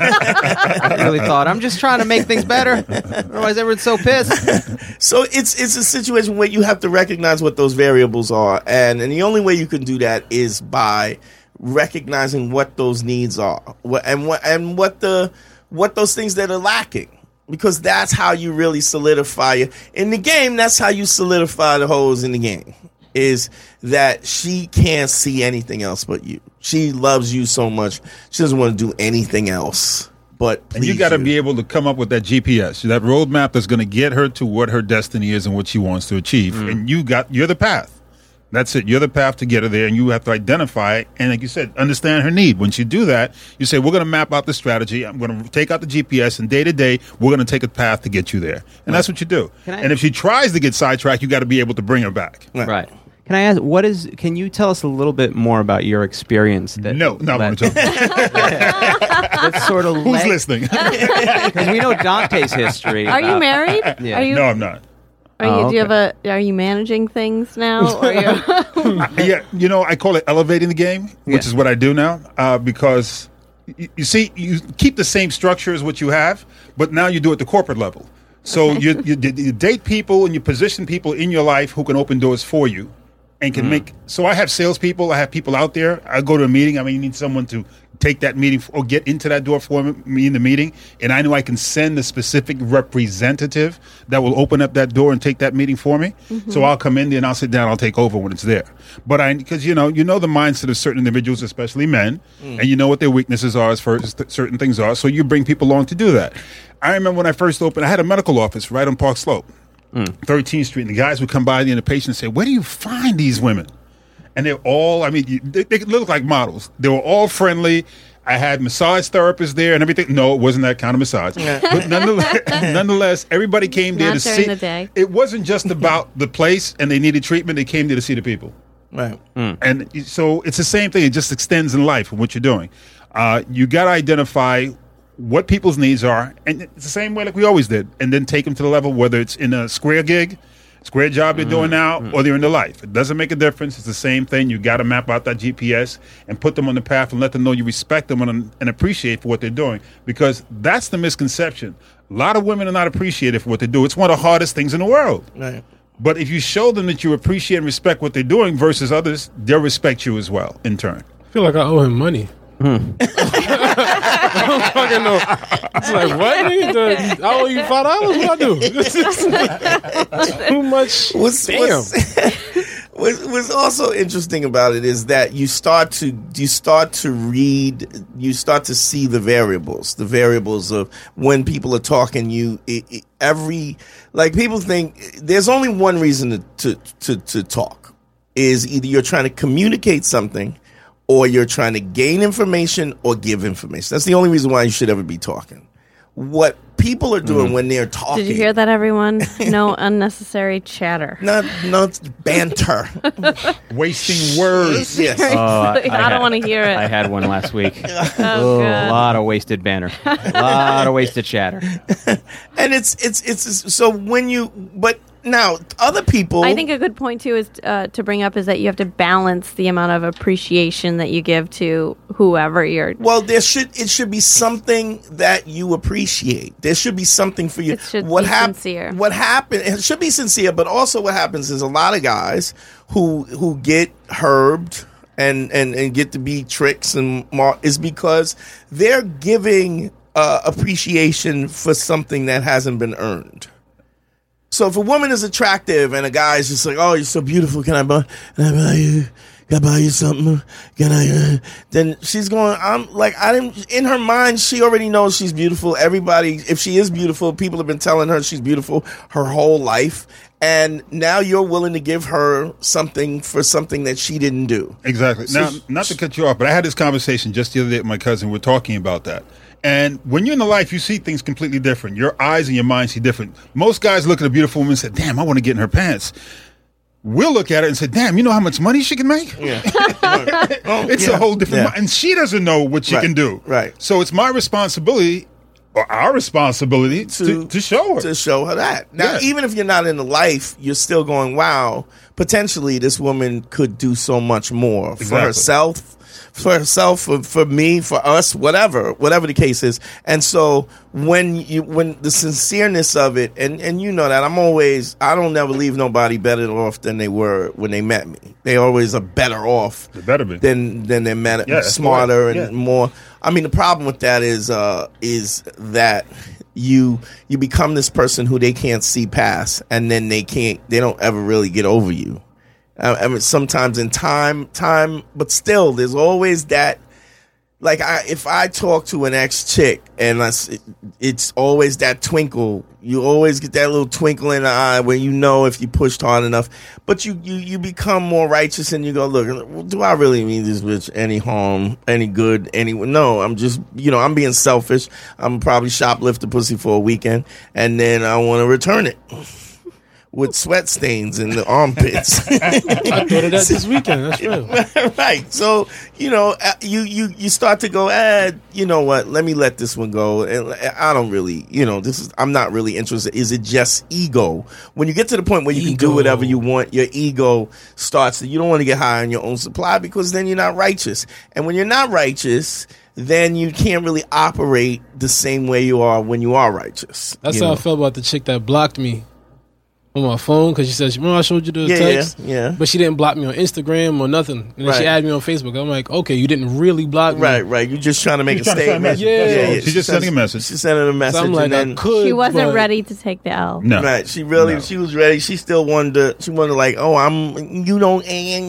He really thought, I'm just trying to make things better. Otherwise, everyone's so pissed. So it's it's a situation where you have to recognize what those variables are, and and the only way you can do that is by recognizing what those needs are, what and what and what the what those things that are lacking, because that's how you really solidify it in the game. That's how you solidify the holes in the game. Is that she can't see anything else but you. She loves you so much. She doesn't want to do anything else but And you please got to be able to come up with that G P S, that roadmap that's going to get her to what her destiny is and what she wants to achieve. And you got, you're the path. That's it. You're the path to get her there, and you have to identify and, like you said, understand her need. Once you do that, you say, we're going to map out the strategy. I'm going to take out the G P S, and day to day, we're going to take a path to get you there. And that's what you do. Can I- and if she tries to get sidetracked, you got to be able to bring her back. Right. Right. Can I ask, what is, can you tell us a little bit more about your experience? That, No, not that, what I'm talking that sort of Who's led- listening? Because we know Dante's history. Are you about- married? Yeah. Are you? No, I'm not. Are you? Oh, Do you have okay. a? Are you managing things now? Or you, Yeah, you know, I call it elevating the game, which Yeah. is what I do now, uh, because you, you see, you keep the same structure as what you have, but now you do it at the corporate level. So you, you, you date people and you position people in your life who can open doors for you and can make. So I have salespeople, I have people out there. I go to a meeting. I mean, you need someone to take that meeting or get into that door for me in the meeting, and I know I can send a specific representative that will open up that door and take that meeting for me. So I'll come in there and I'll sit down, I'll take over when it's there. But I, because you know, you know the mindset of certain individuals, especially men, and you know what their weaknesses are as far as th- certain things are. So you bring people along to do that. I remember when I first opened, I had a medical office right on Park Slope, thirteenth Street, and the guys would come by and the patients say, "Where do you find these women?" And they're all, I mean, you- they, they look like models. They were all friendly. I had massage therapists there and everything. No, it wasn't that kind of massage. But nonetheless, nonetheless, everybody came there Not to during see. the day. It wasn't just about the place and they needed treatment. They came there to see the people. Right. And so it's the same thing. It just extends in life from what you're doing. Uh, you got to identify what people's needs are. And it's the same way like we always did. And then take them to the level, whether it's in a square gig, square job they're doing now, or they're in the life. It doesn't make a difference. It's the same thing. You got to map out that G P S and put them on the path and let them know you respect them and, and appreciate for what they're doing. Because that's the misconception. A lot of women are not appreciated for what they do. It's one of the hardest things in the world. Right. But if you show them that you appreciate and respect what they're doing versus others, they'll respect you as well in turn. I feel like I owe him money. I don't fucking know. It's like, what? Nigga? I owe you five dollars? What I do? This is too much. What's, Damn. what's, what's, what's also interesting about it is that you start to you start to read, you start to see the variables, the variables of when people are talking. You it, it, every like people think there's only one reason to, to to to talk is either you're trying to communicate something, or you're trying to gain information or give information. That's the only reason why you should ever be talking. What people are doing when they're talking. did you hear that, everyone? No unnecessary chatter. Not not banter. Wasting words. Yes. Seriously, I, I don't had- want to hear it. I had one last week. Oh, Oh, God. a lot of wasted banner. A lot of wasted chatter. And it's it's it's so when you but now, other people. I think a good point too is uh, to bring up is that you have to balance the amount of appreciation that you give to whoever you're. Well, there should it should be something that you appreciate. There should be something for you. It should what be hap- sincere. What happened? It should be sincere, but also what happens is a lot of guys who who get herbed and and and get to be tricks and mar- is because they're giving uh, appreciation for something that hasn't been earned. So if a woman is attractive and a guy is just like, oh, you're so beautiful, can I buy, can I buy you, can I buy you something? Can I, uh, then she's going, I'm like, I didn't, in her mind, she already knows she's beautiful. Everybody, if she is beautiful, people have been telling her she's beautiful her whole life. And now you're willing to give her something for something that she didn't do. Exactly. So now, she, not to cut you off, but I had this conversation just the other day with my cousin. We're talking about that. And when you're in the life, you see things completely different. Your eyes and your mind see different. Most guys look at a beautiful woman and say, damn, I want to get in her pants. We'll look at her and say, damn, you know how much money she can make? Yeah. oh, it's yeah. a whole different yeah. mind. And she doesn't know what she right. can do. Right. So it's my responsibility, or our responsibility, to, to, to show her. To show her that. Now, Yeah. even if you're not in the life, you're still going, wow, potentially this woman could do so much more for Exactly. herself. For herself, for, for me, for us, whatever, whatever the case is. And so when you, when the sincereness of it, and, and you know that I'm always, I don't never leave nobody better off than they were when they met me. They always are better off They better be. than than they met, Yeah, that's smarter right. and Yeah. more. I mean, the problem with that is uh, is that you you become this person who they can't see past, and then they can't, they don't ever really get over you. I mean, sometimes in time, time, but still, there's always that. Like, I, if I talk to an ex chick, and I, it's always that twinkle. You always get that little twinkle in the eye where you know if you pushed hard enough. But you, you, you become more righteous, and you go, look, do I really mean this bitch any harm, any good, any? No, I'm just, you know, I'm being selfish. I'm probably shoplift pussy for a weekend, and then I want to return it. With sweat stains in the armpits. I thought of that this weekend. That's real. Right. So, you know, you, you, you start to go, eh, you know what, let me let this one go. And I don't really, you know, this is, I'm not really interested. Is it just ego? When you get to the point where you Ego. can do whatever you want, your ego starts to, you don't want to get high on your own supply because then you're not righteous. And when you're not righteous, then you can't really operate the same way you are when you are righteous. That's you how know? I felt about the chick that blocked me on my phone because she said, remember I showed you the Yeah, text? yeah, yeah. But she didn't block me on Instagram or nothing. And then Right. she added me on Facebook. I'm like, okay, you didn't really block me. Right, right. You're just trying to make She's a trying to send a statement. message. Yeah. That's all. Yeah, She's just sending a message. She's sending a message. So I'm like, and I then, could. She wasn't but- ready to take the L. No. Right, she really, No. she was ready. She still wanted to, she wanted to like, oh, I'm, you don't,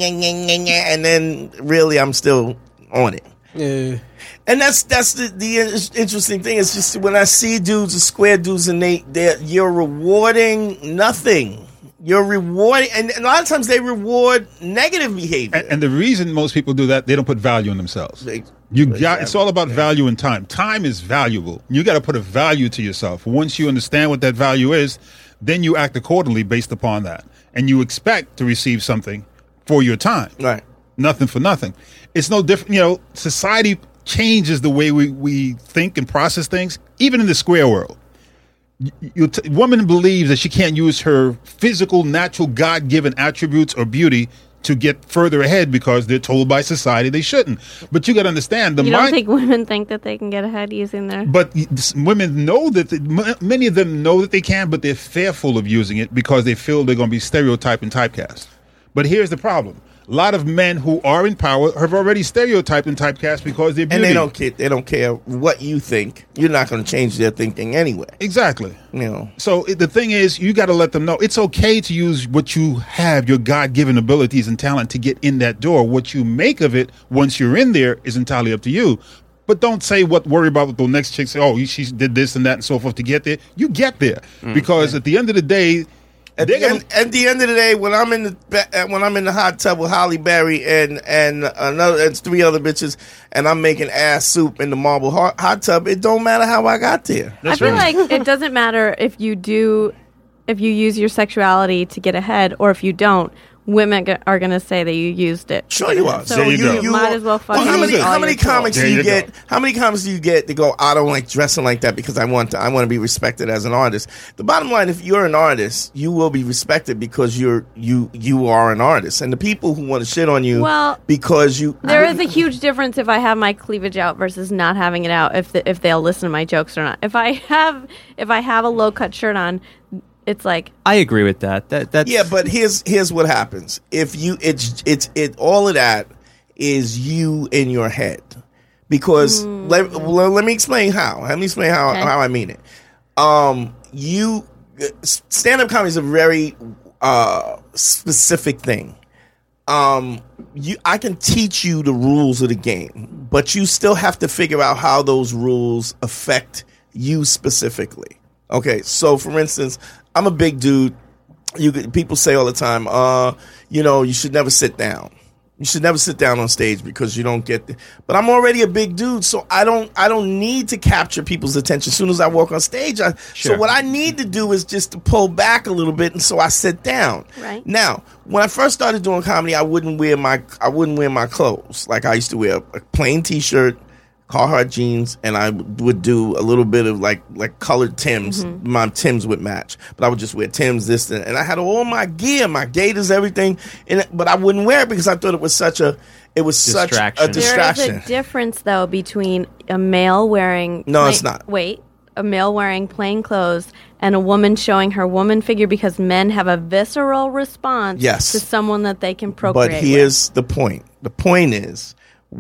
and then really I'm still on it. Yeah. And that's that's the, the interesting thing. It's just when I see dudes, the square dudes, and they, they you're rewarding nothing. You're rewarding, and, and a lot of times they reward negative behavior. And, and the reason most people do that, they don't put value in themselves. They- You got, it's all about value and time. Time is valuable. You got to put a value to yourself. Once you understand what that value is, then you act accordingly based upon that. And you expect to receive something for your time. Right. Nothing for nothing. It's no different. You know, society changes the way we, we think and process things, even in the square world. You, you t- woman believes that she can't use her physical, natural, God-given attributes or beauty to get further ahead because they're told by society they shouldn't. But you got to understand the You don't mind. think women think that they can get ahead using their... But y- s- women know that the, m- many of them know that they can, but they're fearful of using it because they feel they're going to be stereotyped and typecast. But here's the problem: a lot of men who are in power have already stereotyped and typecast because they're beauty. And they don't care. They don't care what you think. You're not going to change their thinking anyway. Exactly. You know. So it- the thing is, you got to let them know it's okay to use what you have, your God-given abilities and talent to get in that door. What you make of it once you're in there is entirely up to you. But don't say what worry about what the next chick say. Oh, she did this and that and so forth to get there. You get there because at the end of the day, At they're the, gonna, end, at the end of the day, when I'm in the ba- when I'm in the hot tub with Holly Berry and and another and three other bitches, and I'm making ass soup in the marble hot, hot tub, it don't matter how I got there. I That's feel right. like it doesn't matter if you do, if you use your sexuality to get ahead or if you don't. women go- are going to say that you used it. Sure you are. So There you you, go. you might as well fucking Well, how many use all how many your tools. comics do There you, you get? go. How many comics do you get to go? I don't like dressing like that because I want to. I want to be respected as an artist. The bottom line, if you're an artist, you will be respected because you're you you are an artist. And the people who want to shit on you, Well, because you There is a huge difference if I have my cleavage out versus not having it out. If the, if they'll listen to my jokes or not. If I have if I have a low cut shirt on, it's like I agree with that. That that's Yeah, but here's here's what happens. If you it's it's it all of that is you in your head. Because let, well, let me explain how. Let me explain how Okay. how I mean it. Um you stand up comedy is a very uh specific thing. Um you I can teach you the rules of the game, but you still have to figure out how those rules affect you specifically. Okay, so for instance, I'm a big dude. You could, people say all the time, uh, you know, you should never sit down. You should never sit down on stage because you don't get. The, but I'm already a big dude, so I don't. I don't need to capture people's attention. As soon as I walk on stage, I, Sure. so what I need to do is just to pull back a little bit, and so I sit down. Right. Now, when I first started doing comedy, I wouldn't wear my. I wouldn't wear my clothes. Like I used to wear a plain T-shirt, Carhartt jeans, and I would do a little bit of like like colored Tims. Mm-hmm. My Tims would match, but I would just wear Tims, this, and, and I had all my gear, my gaiters, everything. In it, but I wouldn't wear it because I thought it was such a it was such a Distraction. distraction. there is a difference though between a male wearing No, plain- it's not. Wait, a male wearing plain clothes and a woman showing her woman figure because men have a visceral response Yes. to someone that they can procreate But with. here's the point. The point is,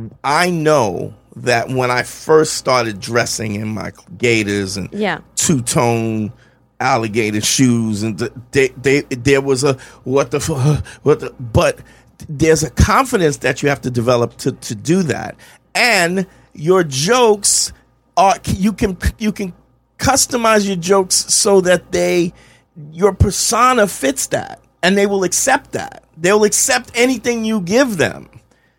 I know that when I first started dressing in my gaiters and Yeah. two tone alligator shoes, and the, they, they, there was a what the fu- what the, but there's a confidence that you have to develop to to do that, and your jokes are you can you can customize your jokes so that they your persona fits that, and they will accept that. They'll accept anything you give them.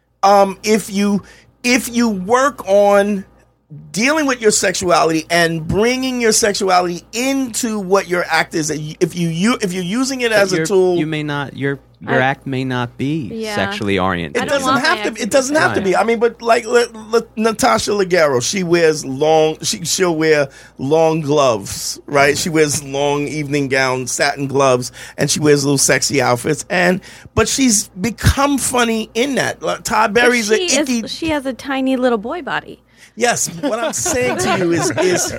Um, if you if you work on dealing with your sexuality and bringing your sexuality into what your act is, if you, you if you're using it as a You're- tool, You may not. Your your I- act may not be Yeah. sexually oriented. I it don't doesn't want my have act to. to It be doesn't have to be. I mean, but like let, let, Natasha Leggero, she wears long. She she'll wear long gloves, right? She wears long evening gown, satin gloves, and she wears little sexy outfits. And but she's become funny in that. Like, Todd But Berry's an she, icky. is, she has a tiny little boy body. Yes, what I'm saying to you is, is,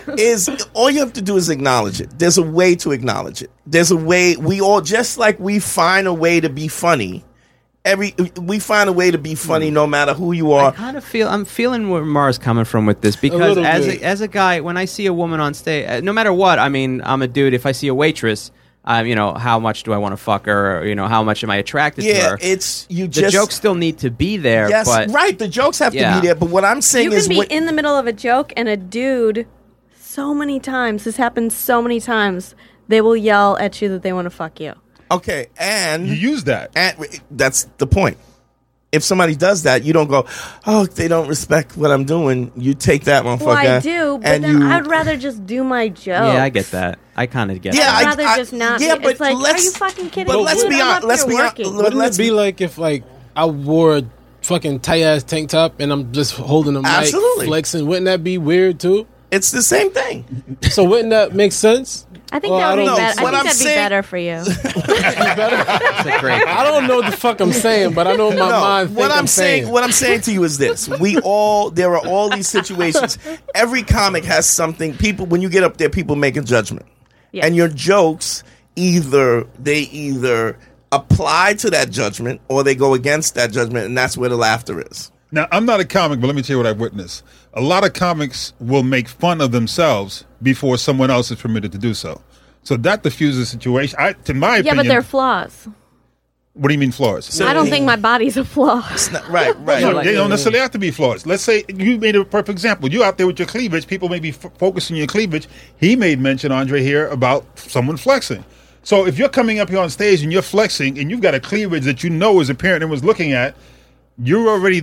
is all you have to do is acknowledge it. There's a way to acknowledge it. There's a way. We all, just like we find a way to be funny. Every we find a way to be funny, no matter who you I are. kind of feel I'm feeling where Mara's coming from with this because little as bit. a, as a guy, when I see a woman on stage, uh, no matter what, I mean, I'm a dude. If I see a waitress, um, you know, how much do I want to fuck her? Or, you know, how much am I attracted to Yeah, her? it's you. The Just jokes still need to be there, yes, but right. The jokes have Yeah. to be there. But what I'm saying You is, can be what, in the middle of a joke and a dude, so many times, this happens so many times, they will yell at you that they want to fuck you. okay, and You use that. and that's the point. If somebody does that, you don't go, oh, they don't respect what I'm doing. You take that motherfucker. Well, I do, but and then you, I'd rather just do my joke. yeah, I get that. I kind of get Yeah, that. I'd I- rather I- just not. yeah, be, but it's like, are let's- you fucking kidding but me? let's Dude, be I'm hon- up let's here be hon- working. let- Wouldn't let's it be like if like I wore a fucking tight ass tank top and I'm just holding a mic Absolutely. flexing? Wouldn't that be weird too? It's the same thing. So wouldn't that make sense? I think Well, that I would be don't know. better. I What think I'm that'd saying- be better for you. That's a great. I don't know what the fuck I'm saying, but I know my No, mind think what I'm, I'm saying, what I'm saying to you is this: we all there are all these situations. Every comic has something. People, when you get up there, people make a judgment, Yes. and your jokes either they either apply to that judgment or they go against that judgment, and that's where the laughter is. Now, I'm not a comic, but let me tell you what I've witnessed. A lot of comics will make fun of themselves before someone else is permitted to do so. So that diffuses the situation. I, to my Yeah, opinion, but they're flaws. what do you mean flaws? So- I don't think my body's a flaw. It's not- right, right. No, like- they don't necessarily have to be flaws. Let's say you made a perfect example. You out there with your cleavage. People may be f- focusing on your cleavage. He made mention, Andre, here about someone flexing. So if you're coming up here on stage and you're flexing and you've got a cleavage that you know is apparent and was looking at, you're already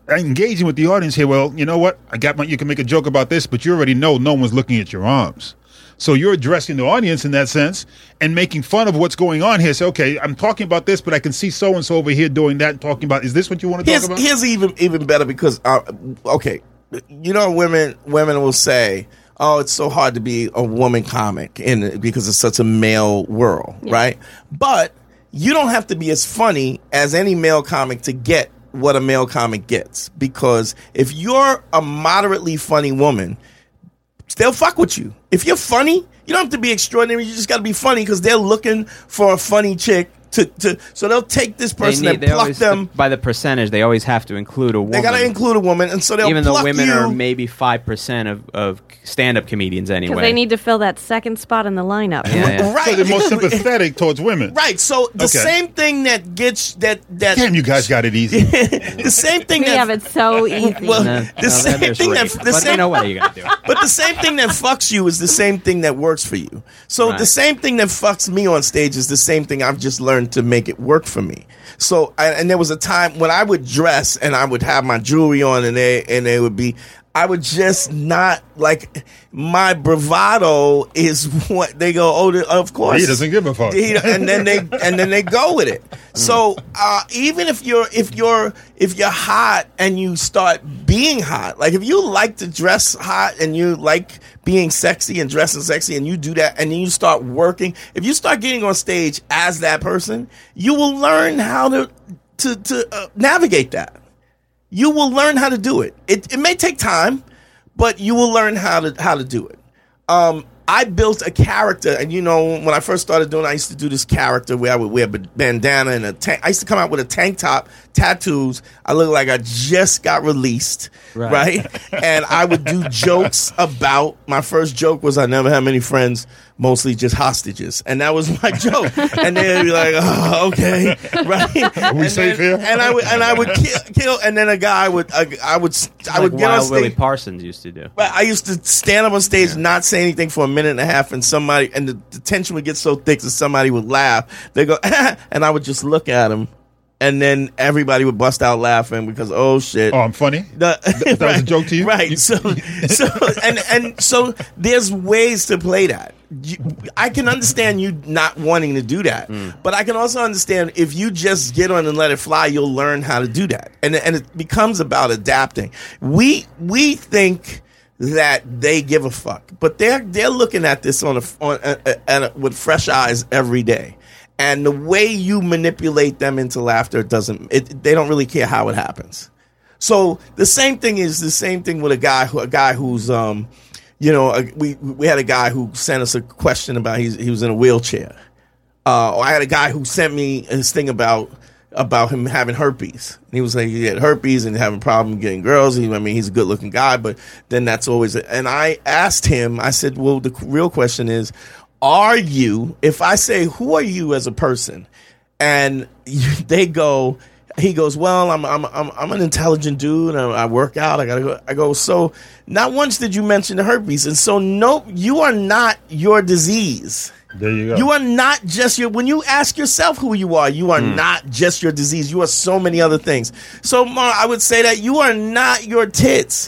engaging with the audience here. Well, you know what? I got my. You can make a joke about this, but you already know no one's looking at your arms. So you're addressing the audience in that sense and making fun of what's going on here. Say, okay, I'm talking about this, but I can see so and so over here doing that and talking about. Is this what you want to here's, talk about? Here's even even better because, uh, okay, you know, women women will say, "Oh, it's so hard to be a woman comic in because it's such a male world, yeah. right?" But you don't have to be as funny as any male comic to get what a male comic gets, because if you're a moderately funny woman, they'll fuck with you. If you're funny, you don't have to be extraordinary. You just got to be funny because they're looking for a funny chick. To, to, so they'll take this person need, and pluck always, them. By the percentage, they always have to include a woman. They got to include a woman, and so they'll Even pluck though women you. are maybe five percent of, of stand-up comedians anyway. Because they need to fill that second spot in the lineup. Yeah, yeah. Right. So they're more sympathetic towards women. Right. So the Okay. same thing that gets that that Damn, you guys got it easy. the same thing We that have it so easy. well, No, the no, same there's thing that rape. the But same you know what you got to do. But the same thing that fucks you is the same thing that works for you. So Right. the same thing that fucks me on stage is the same thing I've just learned to make it work for me. So, I, and there was a time when I would dress and I would have my jewelry on, and they and they would be. I would just not like my bravado is what they go. Oh, the- of course He doesn't give a fuck. He- and then they and then they go with it. So uh, even if you're if you're if you're hot and you start being hot, like if you like to dress hot and you like being sexy and dressing sexy and you do that and then you start working, if you start getting on stage as that person, you will learn how to to to uh, navigate that. You will learn how to do it. It it may take time, but you will learn how to how to do it. Um, I built a character, and you know, when I first started doing it, I used to do this character where I would wear a bandana and a tank. I used to come out with a tank top, tattoos. I looked like I just got released, right? right? And I would do jokes about, my first joke was I never had many friends, mostly just hostages. And that was my joke. And they'd be like, oh, okay, right? Are we and safe then, here? And I would, and I would kill, kill and then a guy would, I, I would, I would like get on Wild Willie stage. Parsons used to do. But I used to stand up on stage, not say anything for a minute and a half, and somebody, and the, the tension would get so thick that somebody would laugh. They go, and I would just look at them, and then everybody would bust out laughing because, oh shit, Oh, I'm funny? the, Th- that was a joke to you? right? You- So, so, and and so there's ways to play that. You, I can understand you not wanting to do that, Mm. but I can also understand if you just get on and let it fly, you'll learn how to do that, and and it becomes about adapting. We we think that they give a fuck, but they're they're looking at this on a on a, a, a, with fresh eyes every day. And the way you manipulate them into laughter doesn't, it, they don't really care how it happens. So the same thing is the same thing with a guy who, a guy who's, um, you know, a, we, we had a guy who sent us a question about, he's, he was in a wheelchair. Uh, or I had a guy who sent me his thing about, about him having herpes. And he was like, he had herpes and having a problem getting girls. He, I mean, he's a good looking guy, but then that's always, and I asked him, I said, well, the real question is, are you, if I say, who are you as a person? And you, they go, he goes, well, I'm I'm I'm, I'm an intelligent dude. I, I work out. I gotta go. I go. So not once did you mention the herpes, and so no, you are not your disease. There you go. You are not just your, when you ask yourself who you are, you are Hmm. not just your disease. You are so many other things. So Mar, I would say that you are not your tits.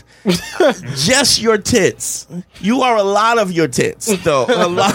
Just your tits. You are a lot of your tits, though. A lot.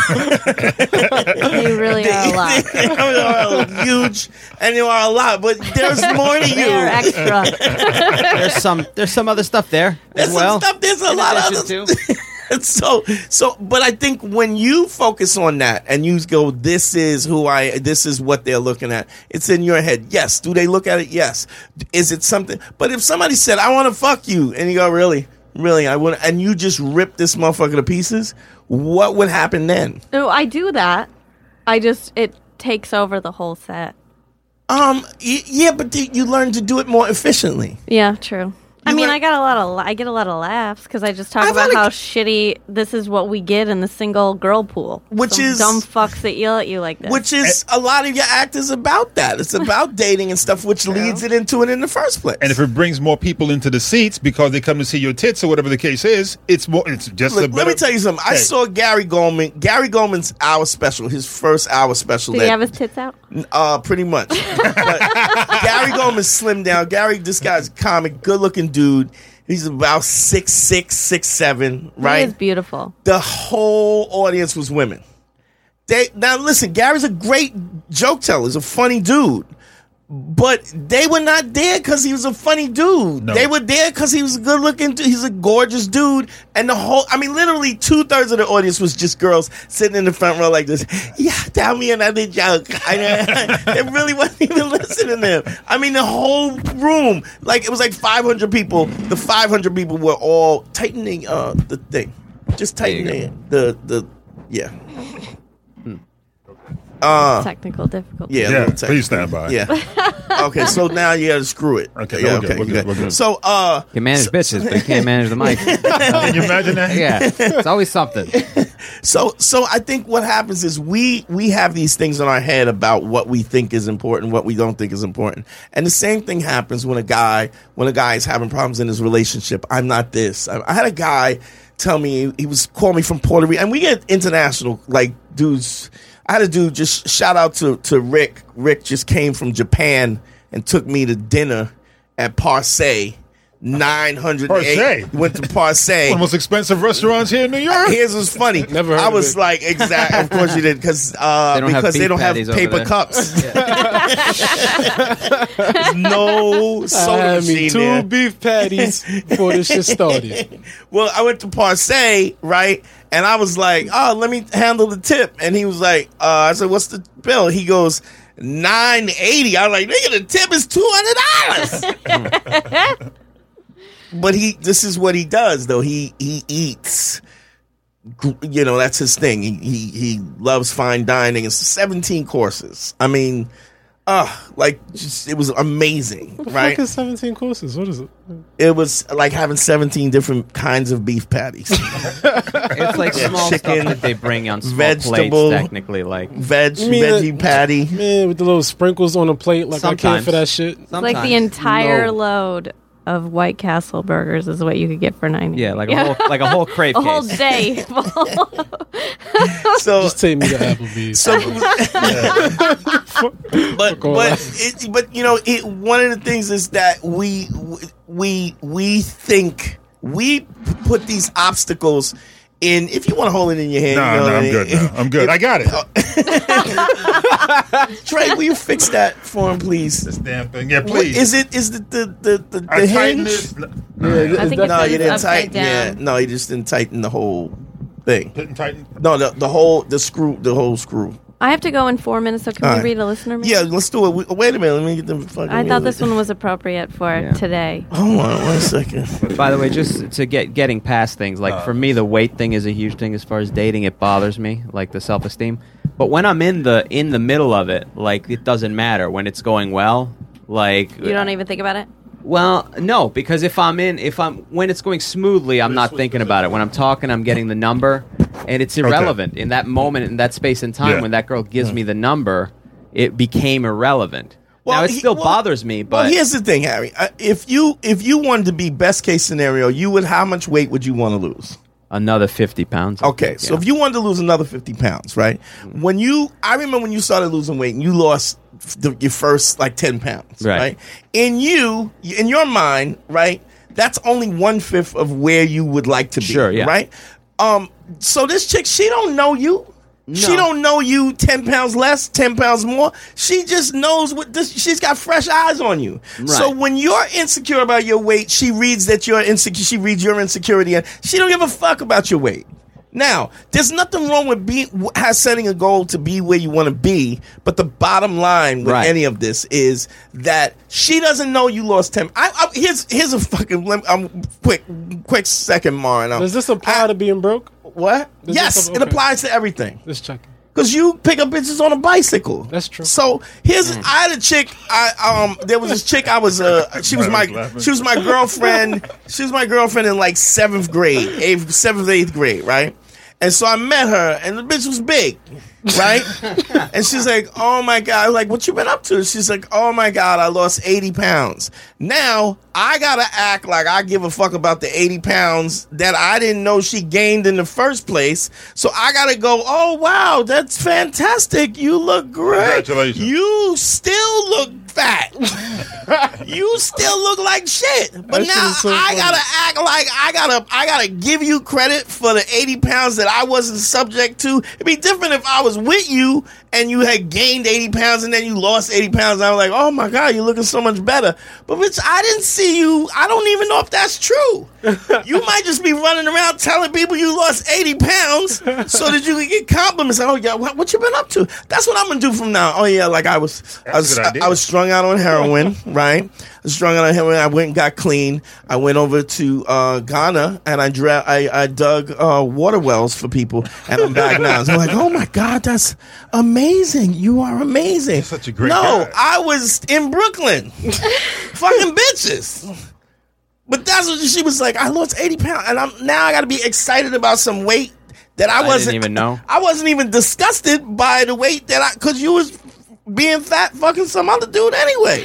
You really are a lot. You are huge, and you are a lot. But there's more to you. They're extra. There's some there's some other stuff there There's as well. some stuff. There's a in lot of addition other. to. so so but I think when you focus on that and you go, this is who I, this is what they're looking at, it's in your head. Yes. Do they look at it? Yes. Is it something? But if somebody said, I want to fuck you, and you go, really, really, I wouldn't, and you just rip this motherfucker to pieces, what would happen then? No, I do that. I just, it takes over the whole set. Um y- yeah, but th- you learn to do it more efficiently. Yeah, true. I mean, like- I got a lot of I get a lot of laughs because I just talk I've about had a- how shitty this is what we get in the single girl pool, Which Some is- dumb fucks that yell at you like this. Which is a lot of your act is about that. It's about dating and stuff, which leads it into it in the first place. And if it brings more people into the seats because they come to see your tits or whatever the case is, it's more. It's just Look, a better. let me tell you something. I Hey. saw Gary Goldman. Gary Goldman's hour special, his first hour special. Did that, he have his tits out? Uh, pretty much. But Gary Goldman slimmed down. Gary, this guy's a comic, good-looking dude. He's about six six, six seven, right? He is beautiful. The whole audience was women. They now listen. Gary's a great joke teller. He's a funny dude. But they were not there because he was a funny dude. No. They were there because he was a good looking dude. He's a gorgeous dude. And the whole, I mean, literally two thirds of the audience was just girls sitting in the front row like this. Yeah, tell me another joke. I, they really wasn't even listening to him. I mean, the whole room, like it was like five hundred people. The five hundred people were all tightening uh, the thing. Just tightening the, the, yeah. Uh, Technical difficulty. yeah, a Yeah, little tech- please stand by. Yeah. Okay, so now you gotta screw it. Okay, yeah, we're good, we're you good, got- we're good. So, uh, You can manage bitches, but you can't manage the mic. Can you imagine that? Yeah, it's always something. so, so I think what happens is we we have these things in our head about what we think is important, what we don't think is important, and the same thing happens when a guy when a guy is having problems in his relationship. I'm not this. I, I had a guy tell me he was calling me from Puerto Rico, and we get international like dudes. I had a dude just shout out to, to Rick. Rick just came from Japan and took me to dinner at Parse. nine hundred eight Parse? Went to Parse. One of the most expensive restaurants here in New York. Here's what's funny. Never heard I of was it. like, exact. Of course you did, because uh, They don't have because they beef don't have patties over paper there. cups. There's no I soda had me machine two there. beef patties before this shit started. Well, I went to Parse, right? And I was like, oh, let me handle the tip. And he was like, uh, I said, what's the bill? He goes, nine eighty. I was like, nigga, the tip is two hundred dollars. But he, this is what he does, though. He he eats. You know, that's his thing. He he, he loves fine dining. It's seventeen courses. I mean, uh, like, just, it was amazing, What the right? fuck is seventeen courses? What is it? It was like having seventeen different kinds of beef patties. It's like Yeah, small chicken, stuff that they bring on small vegetable, plates, technically. Like Veg, You mean veggie that- patty. Man, with the little sprinkles on the plate, like I care Sometimes. for that shit. It's like the sometimes. entire No. load of White Castle burgers is what you could get for ninety. Yeah, like a whole like a whole crate a whole case. day. So, Just take me to Applebee's. so, but all but that. it, but you know, it, one of the things is that we we we think we put these obstacles in. If you want to hold it in your hand, No, you know, no, I'm it- good. now. I'm good. I got it. Trey, will you fix that for him, please? This damn thing. Yeah, What, please. is it is the the the, the, I the tightened hinge? it. Yeah, I think it's it No, says you didn't upside tighten. Yeah, down. no, you just didn't tighten the whole thing. Didn't tighten. No, the the whole the screw the whole screw. I have to go in four minutes, so can All we right. read a listener mail? Yeah, let's do it. We, wait a minute, let me get the fucking. I thought music. this one was appropriate for Yeah. today. Hold on one second. By the way, just to get getting past things, like for me, the weight thing is a huge thing as far as dating. It bothers me, like the self esteem. But when I'm in the in the middle of it, like it doesn't matter when it's going well. Like You don't even think about it? Well, no, because if I'm in, if I'm when it's going smoothly, I'm not thinking about it. When I'm talking, I'm getting the number, and it's irrelevant in that moment, in that space and time Yeah. when that girl gives me the number. It became irrelevant. now it he- still well- bothers me, but well, here's the thing, Harry. Uh, if you if you wanted to be best case scenario, you would. How much weight would you want to lose? another fifty pounds. I Okay, think, so yeah. if you wanted to lose another fifty pounds, right? When you, I remember when you started losing weight and you lost the, your first like ten pounds, Right. right? In you, in your mind, right? That's only one fifth of where you would like to be, Sure, yeah. right? Um, so this chick, she don't know you. She No. don't know you ten pounds less, ten pounds more. She just knows what this. She's got fresh eyes on you. So Right. when you're insecure about your weight, she reads that you're insecure. She reads your insecurity, and she don't give a fuck about your weight. Now, there's nothing wrong with being has setting a goal to be where you want to be, but the bottom line with Right. any of this is that she doesn't know you lost ten. I, I here's here's a fucking lem- um quick quick second, Mara. Does this apply I- to being broke? What? Does Yes, this- it okay. applies to everything. Just checking. Because you pick up bitches on a bicycle. That's true. So here's mm. I had a chick. I um there was this chick. I was uh she was my she was my girlfriend. She was my girlfriend in like seventh grade, eighth, seventh eighth grade, right? And so I met her, and the bitch was big, right? And she's like, "Oh my god!" I was like, "What you been up to?" She's like, "Oh my god, I lost eighty pounds." Now I gotta act like I give a fuck about the eighty pounds that I didn't know she gained in the first place. So I gotta go, "Oh wow, that's fantastic! You look great. Congratulations. You still look fat. You still look like shit." But That now shit is so I funny. gotta act like I gotta I gotta give you credit for the eighty pounds that I wasn't subject to. It'd be different if I was with you and you had gained eighty pounds and then you lost eighty pounds. And I was like, "Oh my god, you're looking so much better." But bitch, I didn't see you. I don't even know if that's true. You might just be running around telling people you lost eighty pounds so that you can get compliments. Oh yeah, what, what you been up to? That's what I'm gonna do from now. Oh yeah, like I was, I was, a good idea. I was strung out on heroin, right? I was strung out on heroin. I went and got clean. I went over to uh, Ghana and I, dra- I, I dug uh, water wells for people, and I'm back now. So I'm like, oh my god, that's amazing! You are amazing. You're such a great no, guy. I was in Brooklyn, fucking bitches. But that's what she was like. I lost eighty pounds, and I'm now I got to be excited about some weight that I I wasn't didn't even know. I wasn't even disgusted by the weight that I, because you was being fat, fucking some other dude anyway.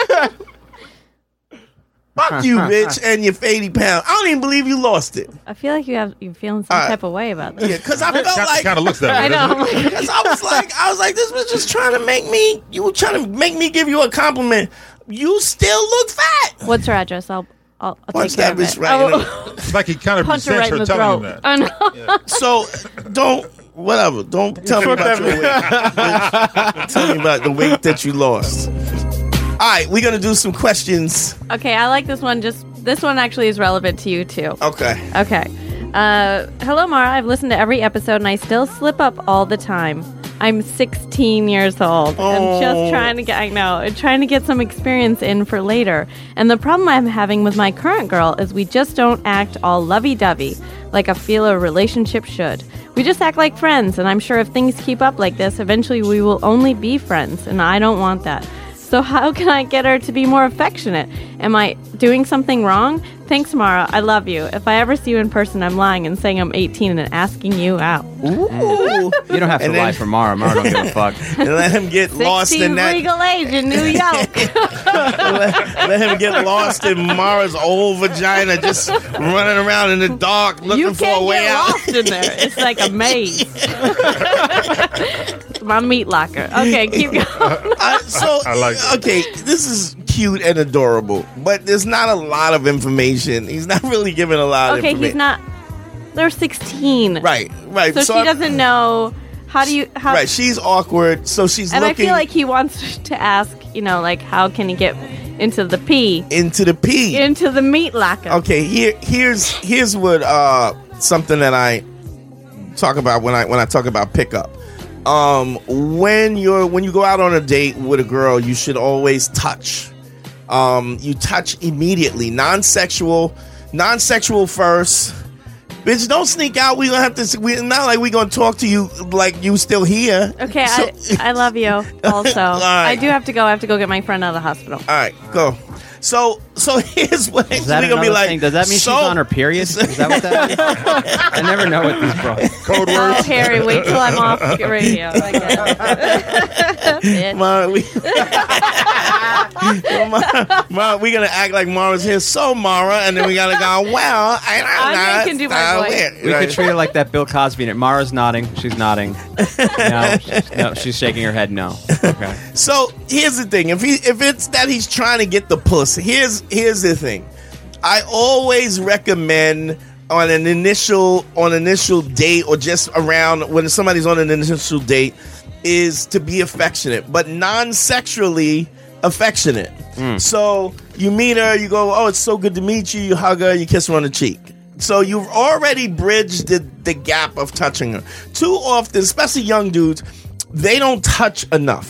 Fuck you, bitch, and your eighty pounds. I don't even believe you lost it. I feel like you have you're feeling some All right. type of way about this. Yeah, because I felt like Kind of looks that way. I know. doesn't it? Because I was like, I was like, this was just trying to make me. You were trying to make me give you a compliment. You still look fat. What's her address? I'll I'll, I'll Punch take care that of it. bitch right in the- Oh, It's like he kind of punch her resents right in her the telling throat. him that. I know. So don't whatever. Don't tell me about your weight. Bitch. Tell me about the weight that you lost. All right, we're gonna do some questions. Okay, I like this one. Just this one actually is relevant to you too. Okay. Okay. Uh, hello, Mara. I've listened to every episode and I still slip up all the time. I'm sixteen years old. Oh. I'm just trying to get, I know, I'm trying to get some experience in for later. And the problem I'm having with my current girl is we just don't act all lovey-dovey like I feel a relationship should. We just act like friends, and I'm sure if things keep up like this, eventually we will only be friends, and I don't want that. So how can I get her to be more affectionate? Am I doing something wrong? Thanks, Mara. I love you. If I ever see you in person, I'm lying and saying I'm eighteen and asking you out. Ooh. You don't have to And lie then- for Mara. Mara don't give a fuck. And let him get lost in sixteen that. legal age in New York. let, let him get lost in Mara's old vagina, just running around in the dark looking you for a can't way get out. lost in there. It's like a maze. My meat locker. Okay, keep going. Uh, so I like it. okay, this is cute and adorable, but there's not a lot of information. He's not really giving a lot of Okay, information. he's not. They're sixteen. Right, right. So, she I'm- doesn't know. How do you? How, Right, she's awkward, so she's and looking I feel like he wants to ask, you know, like how can he get into the pee, into the pee. into the meat locker? Okay, here here's here's what uh something that I talk about when I when I talk about pickup. Um when you're when you go out on a date with a girl, you should always touch. Um you touch immediately, non-sexual, non-sexual first. Bitch, don't sneak out. We gonna have to. We not like we gonna talk to you like you still here. Okay, So- I, I love you. Also, right. I do have to go. I have to go get my friend out of the hospital. All right, go. So so here's what Is that we gonna be another like. thing? Does that mean so, she's on her period? Is that what that is? I never know what these bro. Code Oh, words. Harry, wait till I'm off radio. I get it. Bitch. Ma, we, Ma, Ma, we gonna act like Mara's here. So Mara, and then we gotta go. Well, I, I can do my voice. We could treat her like that Bill Cosby. in it. Mara's nodding. She's nodding. No, she's, no, she's shaking her head. No. Okay. So here's the thing: if he if it's that he's trying to get the puss, here's here's the thing. I always recommend on an initial on initial date or just around when somebody's on an initial date is to be affectionate, but non-sexually affectionate. So you meet her, you go, oh, it's so good to meet you. You hug her, you kiss her on the cheek. So you've already bridged the, the gap of touching her. Too often, especially young dudes, they don't touch enough.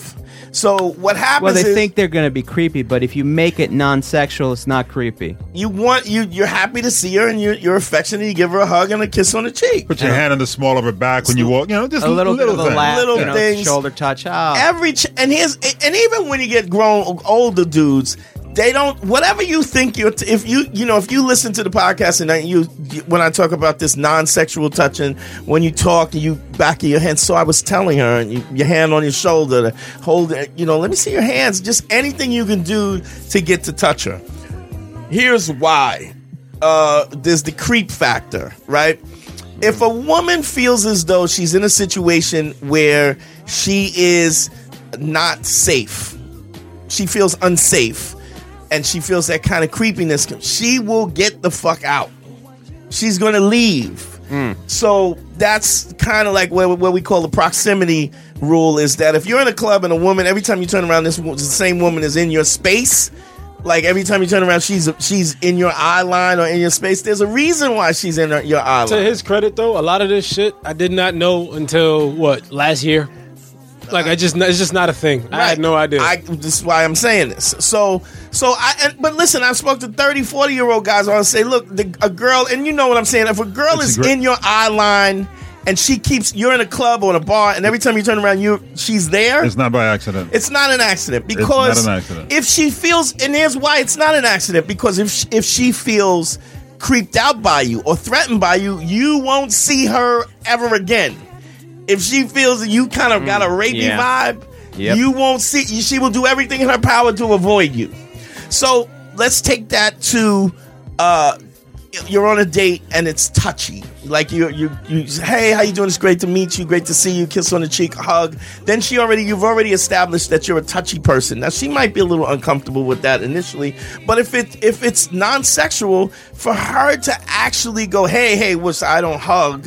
So what happens Well, they is think they're going to be creepy, but if you make it non-sexual, it's not creepy. you want you you're happy to see her and you're, you're affectionate. You give her a hug and a kiss on the cheek. Put your hand on the small of her back when you walk. You know, just A little, little bit of a things. laugh, Little you know, things. shoulder touch. Oh. Every ch- and here's and even when you get grown older dudes, they don't whatever you think you're t- if you you know if you listen to the podcast and then you when I talk about this non-sexual touching, when you talk you back of your hand. So I was telling her, and you, your hand on your shoulder, to hold it. You know, let me see your hands. Just anything you can do to get to touch her. Here's why. Uh, there's the creep factor, right? If a woman feels as though she's in a situation where she is not safe, she feels unsafe, and she feels that kind of creepiness, she will get the fuck out. She's going to leave. Mm. So that's kind of like what, what we call the proximity rule, is that if you're in a club and a woman, every time you turn around, this the same woman is in your space. Like every time you turn around, she's she's in your eye line or in your space. There's a reason why she's in her, your eye line. To his credit, though, a lot of this shit I did not know until what last year. Like I just, it's just not a thing. Right. I had no idea. I, this is why I'm saying this. So, so I. And, but listen, I've spoke to thirty, forty year old guys. I say, look, the, a girl, and you know what I'm saying. If a girl That's is a great- in your eye line and she keeps, you're in a club or in a bar, and every time you turn around, you she's there. It's not by accident. It's not an accident because It's not an accident. if she feels, and here's why it's not an accident, because if she, if she feels creeped out by you or threatened by you, you won't see her ever again. If she feels that you kind of got a rapey yeah. vibe, Yep. you won't see. She will do everything in her power to avoid you. So let's take that to uh, you're on a date and it's touchy. Like you, you, you. Hey, how you doing? It's great to meet you. Great to see you. Kiss on the cheek, hug. Then she already, you've already established that you're a touchy person. Now she might be a little uncomfortable with that initially, but if it if it's non-sexual, for her to actually go, hey, hey, which I don't hug.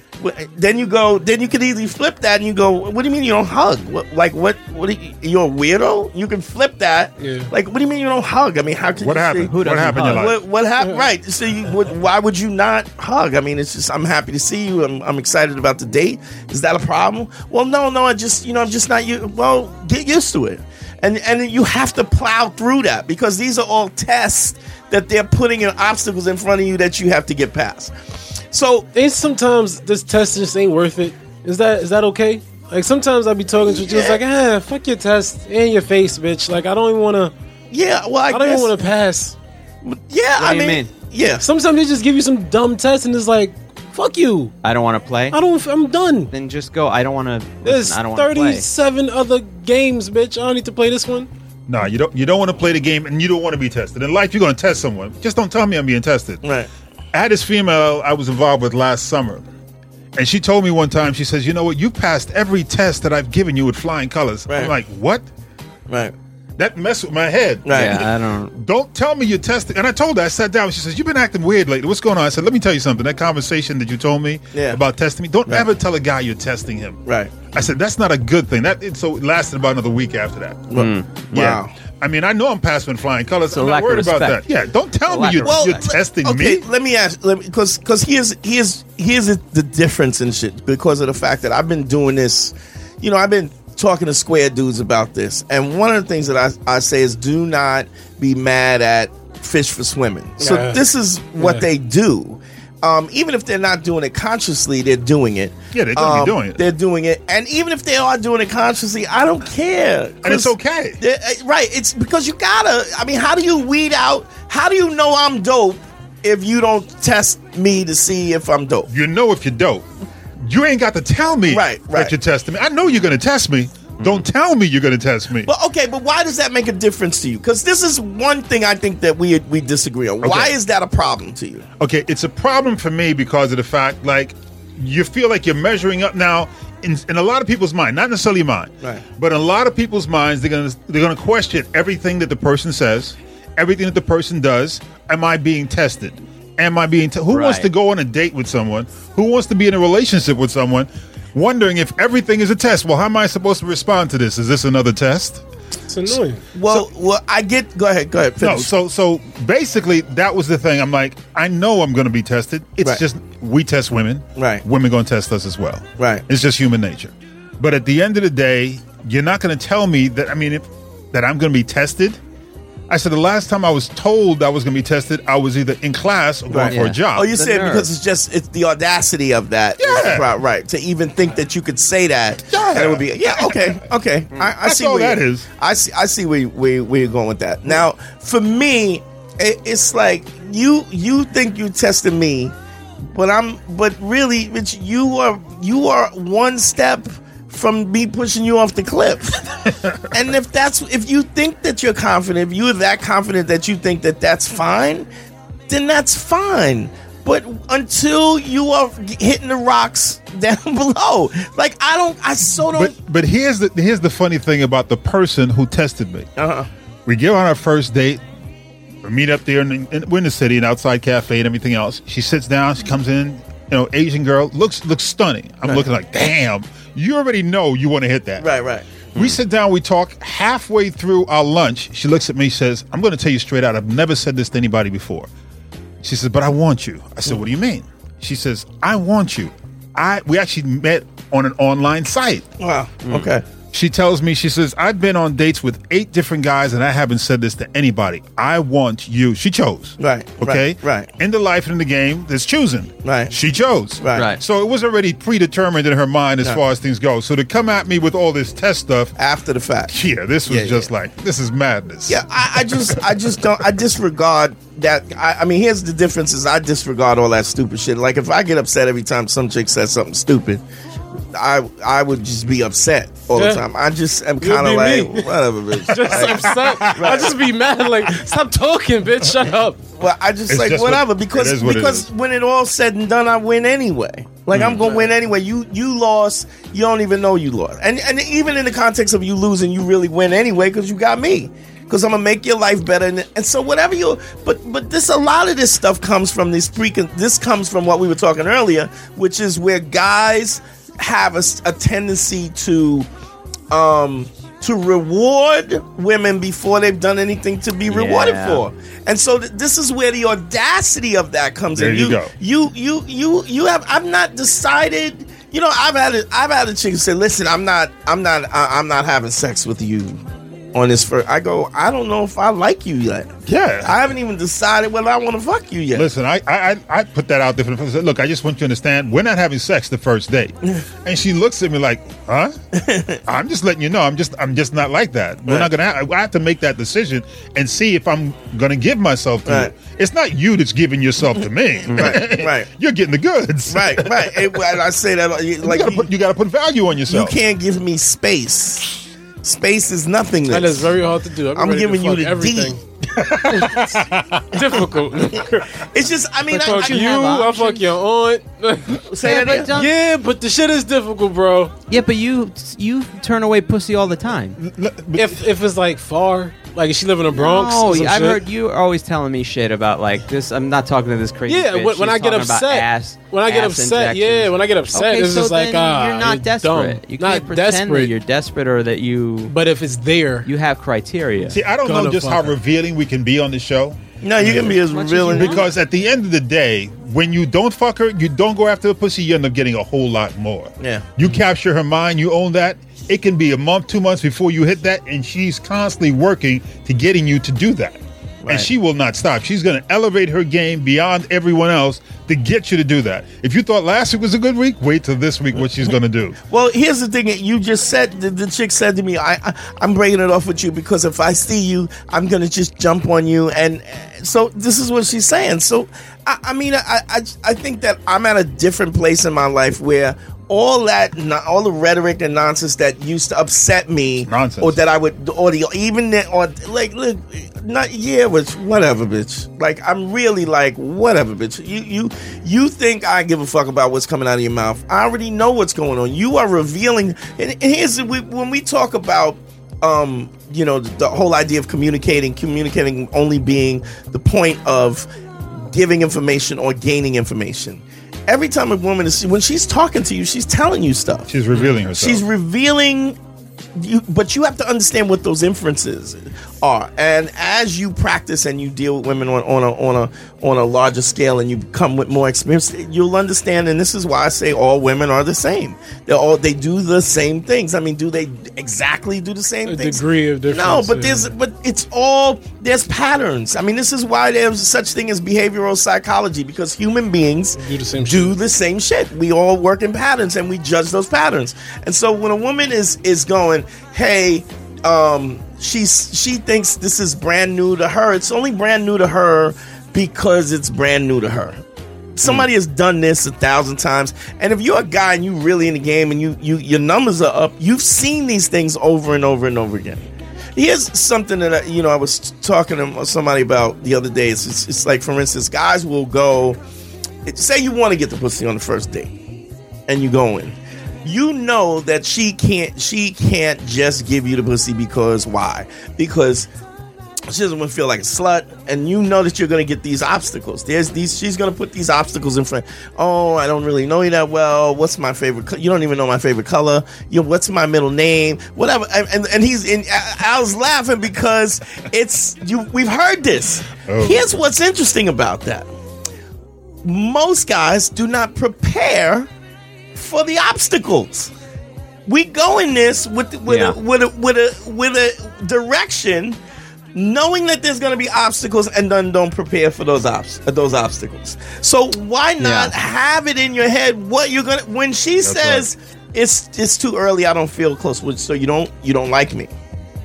Then you go. Then you can easily flip that, and you go. What do you mean you don't hug? What, like what? What? Are you, you're a weirdo. You can flip that. Yeah. Like what do you mean you don't hug? I mean, how can What you happened? say- What happened in your life? What, what happened? Right. So you, what, why would you not hug? I mean, it's just I'm happy to see you. I'm, I'm excited about the date. Is that a problem? Well, no, no. I just you know I'm just not you. Well, get used to it, and and you have to plow through that because these are all tests that they're putting in obstacles in front of you that you have to get past. So And sometimes this test just ain't worth it. Is that is that okay? Like sometimes I be talking to you, just like, ah, fuck your test in your face, bitch. Like I don't even want to. yeah, well, I, I don't guess, even want to pass. Yeah, What I do you mean, mean? yeah. Sometimes they just give you some dumb test and it's like, fuck you. I don't want to play. I don't. I'm done. Then just go. I don't want to. There's I don't want to play. thirty-seven other games, bitch. I don't need to play this one. No, you don't. You don't want to play the game, and you don't want to be tested. In life, you're going to test someone. Just don't tell me I'm being tested. Right. I had this female I was involved with last summer, and she told me one time. She says, "You know what? You passed every test that I've given you with flying colors." Right. I'm like, "What?" Right. That messed with my head. Right. Yeah, I don't. Don't tell me you're testing. And I told her, I sat down. She says, "You've been acting weird lately. What's going on?" I said, "Let me tell you something. That conversation that you told me Yeah. about testing me, don't Right. ever tell a guy you're testing him." Right. I said, "That's not a good thing." That it, so it lasted about another week after that. Wow. Yeah. I mean, I know I'm passing with flying colors. It's a I'm lack not worried of about respect. that. Yeah, don't tell A me lack you're, of Well, you're respect. testing okay, me. let me ask, because because here's here's here's the, the difference in shit because of the fact that I've been doing this. You know, I've been talking to square dudes about this, and one of the things that I, I say is do not be mad at fish for swimming. So Yeah. this is what Yeah. they do. Um, even if they're not doing it consciously, they're doing it. Yeah, they're gonna be Um, doing it. They're doing it, and even if they are doing it consciously, I don't care. And it's 'Cause okay. they're- uh, right? It's because you gotta. I mean, how do you weed out? How do you know I'm dope if you don't test me to see if I'm dope? You know if you're dope. You ain't got to tell me Right, right. that you're testing me. I know you're going to test me. Don't tell me you're going to test me. But okay, but why does that make a difference to you? Because this is one thing I think that we we disagree on. Why Okay. is that a problem to you? Okay, it's a problem for me because of the fact, like, you feel like you're measuring up now in, in a lot of people's mind, not necessarily mine, Right. but in a lot of people's minds, they're gonna they're gonna question everything that the person says, everything that the person does. Am I being tested? Am I being? Te- who wants Right. to go on a date with someone? Who wants to be in a relationship with someone? Wondering if everything is a test. Well, how am I supposed to respond to this? Is this another test? It's annoying. Well, well, I get. Go ahead. Go ahead. No, Finish. so so basically that was the thing. I'm like, I know I'm going to be tested. It's Right. just we test women. Right. Women going to test us as well. Right. It's just human nature. But at the end of the day, you're not going to tell me that, I mean, if, that I'm going to be tested? I said, the last time I was told I was going to be tested, I was either in class or going Right. for Yeah. a job. Oh, you're The saying nerve. because it's just it's the audacity of that. Yeah. Right, right. To even think that you could say that. Yeah. And it would be yeah, okay, okay. I, I That's see all where that you- is. I see I see where, you- where, where you're going with that. Now, for me, it, it's like you you think you tested me, but I'm but really, Rich, you are you are one step from me pushing you off the cliff. And if that's if you think that you're confident, if you're that confident that you think that that's fine, then that's fine. But until you are hitting the rocks down below, like I don't, I so don't. But but here's the here's the funny thing about the person who tested me. Uh-huh. We get on our first date. We meet up there, in, in, we're in the city, an outside cafe and everything else. She sits down. She comes in. You know, Asian girl looks looks stunning. I'm Right. looking like, damn. You already know you want to hit that. Right, right. We sit down, we talk. Halfway through our lunch, she looks at me, says, I'm going to tell you straight out, I've never said this to anybody before. She says, but I want you. I said, what do you mean? She says, I want you. I We actually met on an online site. Wow. Okay. She tells me, she says, I've been on dates with eight different guys and I haven't said this to anybody. I want you. She chose. Right, Okay? right, right. In the life and in the game, there's choosing. Right. She chose. Right. Right. So it was already predetermined in her mind as Yeah. far as things go. So to come at me with all this test stuff, After the fact. yeah, this was Yeah, just yeah. like, this is madness. Yeah, I, I just, I just don't. I disregard that. I, I mean, here's the difference: is I disregard all that stupid shit. Like if I get upset every time some chick says something stupid, I, I would just be upset all Yeah. the time. I just am You'll kind of be like, me. whatever, bitch. Just Like, upset. I just be mad. Like, stop talking, bitch. Shut up. well, I just It's like just what- whatever it because is what it because is. when it all said and done, I win anyway. Like I'm gonna win anyway. You you lost. You don't even know you lost. And and even in the context of you losing, you really win anyway because you got me. Because I'm gonna make your life better, and, and so whatever you. But but this a lot of this stuff comes from this freaking. This comes from what we were talking earlier, which is where guys have a, s- a tendency to um to reward women before they've done anything to be rewarded Yeah. for. And so th- this is where the audacity of that comes There in. you go. You you you you have. I've not decided. You know, I've had a, I've had a chick who say, "Listen, I'm not I'm not I, I'm not having sex with you on this first." I go, I don't know if I like you yet. Yeah. I haven't even decided whether I want to fuck you yet. Listen, I, I I I put that out there for the first. Look, I just want you to understand, we're not having sex the first date. And she looks at me like, huh? I'm just letting you know, I'm just I'm just not like that. We're Right. not gonna. Have, I have to make that decision and see if I'm gonna give myself to Right. you. It's not you that's giving yourself to me. Right, right. You're getting the goods. Right, right. And when I say that, You like gotta you, put you gotta put value on you yourself. can't give me space. Space is nothingness. That is very hard to do. I'm, I'm ready to giving you fuck the everything. Difficult. It's just, I mean, I I, fuck I, you. have I options. fuck your aunt. say Yeah, that but again. don't- Yeah, but the shit is difficult, bro. Yeah, but you you turn away pussy all the time. If if it's like far, like if she live in the Bronx. Oh, or some I've shit. heard you are always telling me shit about like this. I'm not talking to this crazy. Yeah, bitch. when, when She's I get talking about upset, ass, when I get ass upset, yeah, injections. when I get upset, Okay, it's so just like then ah, you're not desperate. Dumb. You not can't pretend desperate. that you're desperate or that you But if it's there, you have criteria. See, I don't know Gonna just fuck how her. revealing we can be on the show. No, you can be as much as real you and want. Because at the end of the day, when you don't fuck her, you don't go after the pussy, you end up getting a whole lot more. Yeah. You capture her mind, you own that. It can be a month, two months before you hit that, and she's constantly working to getting you to do that. Right. And she will not stop. She's going to elevate her game beyond everyone else to get you to do that. If you thought last week was a good week, wait till this week what she's going to do. Well, here's the thing that you just said. The, the chick said to me, I, I, I'm breaking it off with you because if I see you, I'm going to just jump on you. And uh, so this is what she's saying. So, I, I mean, I, I, I think that I'm at a different place in my life where all that, no- all the rhetoric and nonsense that used to upset me, Nonsense. or that I would, or the, even that, or like, look, not yeah, but whatever, bitch. Like, I'm really like, whatever, bitch. You, you, you think I give a fuck about what's coming out of your mouth? I already know what's going on. You are revealing, and, and here's the, we, when we talk about. Um, you know, the, the whole idea of communicating, communicating only being the point of giving information or gaining information. Every time a woman is, when she's talking to you, she's telling you stuff. She's revealing herself. She's revealing you, but you have to understand what those inferences are. And as you practice and you deal with women on, on a on a on a larger scale, and you come with more experience, you'll understand. And this is why I say all women are the same. They all they do the same things. I mean, do they exactly do the same a things? Degree of difference. No, but yeah. there's but it's all there's patterns. I mean, this is why there's such thing as behavioral psychology, because human beings do the same do shit. the same shit. We all work in patterns, and we judge those patterns. And so when a woman is is going, hey, um, she's she thinks this is brand new to her. It's only brand new to her because it's brand new to her. Somebody has done this a thousand times, and if you're a guy and you really in the game and you you your numbers are up, you've seen these things over and over and over again. Here's something that I, you know I was talking to somebody about the other day. It's, it's, it's like, for instance, guys will go. Say you want to get the pussy on the first date, and you go in. You know that she can't she can't just give you the pussy because why? Because she doesn't want to feel like a slut, and you know that you're going to get these obstacles. There's these. She's going to put these obstacles in front. Oh, I don't really know you that well. What's my favorite? Co- you don't even know my favorite color. You know, what's my middle name? Whatever. And and, and he's. And I, I was laughing because it's you. We've heard this. Oh. Here's what's interesting about that. Most guys do not prepare for the obstacles. We go in this with with yeah. a, with a with a with a direction, knowing that there's going to be obstacles, and then don't prepare for those obs- those obstacles. So why not yeah. have it in your head what you're gonna when she That's says right. it's it's too early, I don't feel close with, so you don't you don't like me.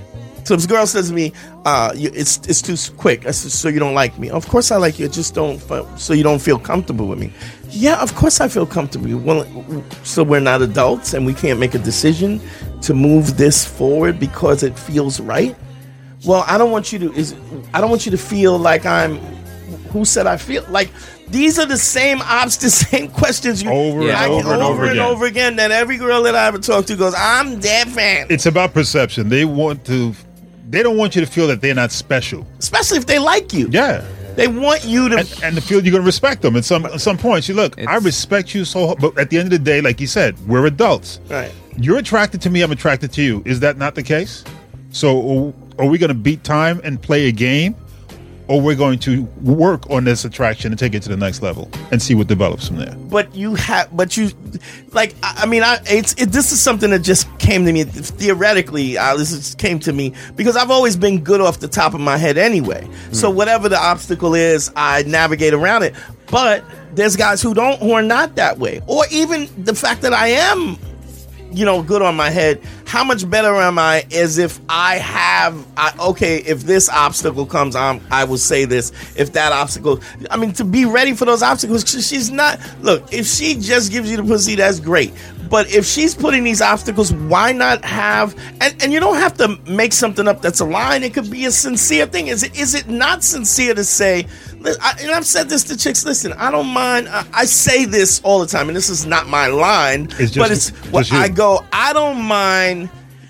So if this girl says to me, uh, you, it's it's too quick, I said, so you don't like me. Of course I like you, just don't, so you don't feel comfortable with me. Yeah, of course I feel comfortable. Well, so we're not adults and we can't make a decision to move this forward because it feels right? Well, I don't want you to is I don't want you to feel like I'm who said I feel like these are the same obs the same questions you over, yeah. and, over, over and over and again. over again that every girl that I ever talk to goes, I'm different. It's about perception. They want to they don't want you to feel that they're not special. Especially if they like you. Yeah. They want you to, and, and to feel you're going to respect them. At some at some point, you look. It's, I respect you so, but at the end of the day, like you said, we're adults. Right. You're attracted to me. I'm attracted to you. Is that not the case? So, are we going to beat time and play a game, or we're going to work on this attraction and take it to the next level and see what develops from there? But you have, but you, like, I, I mean, I it's it, this is something that just came to me theoretically. Uh, this just came to me because I've always been good off the top of my head anyway. Mm. So whatever the obstacle is, I navigate around it. But there's guys who don't, who are not that way, or even the fact that I am, you know, good on my head. How much better am I as if I have, I, okay, if this obstacle comes, I'm, I will say this. If that obstacle, I mean, to be ready for those obstacles, she's not, look, if she just gives you the pussy, that's great. But if she's putting these obstacles, why not have, and, and you don't have to make something up that's a line. It could be a sincere thing. Is it, is it not sincere to say, I, and I've said this to chicks, listen, I don't mind, I, I say this all the time, and this is not my line, it's just, but it's what I go, I don't mind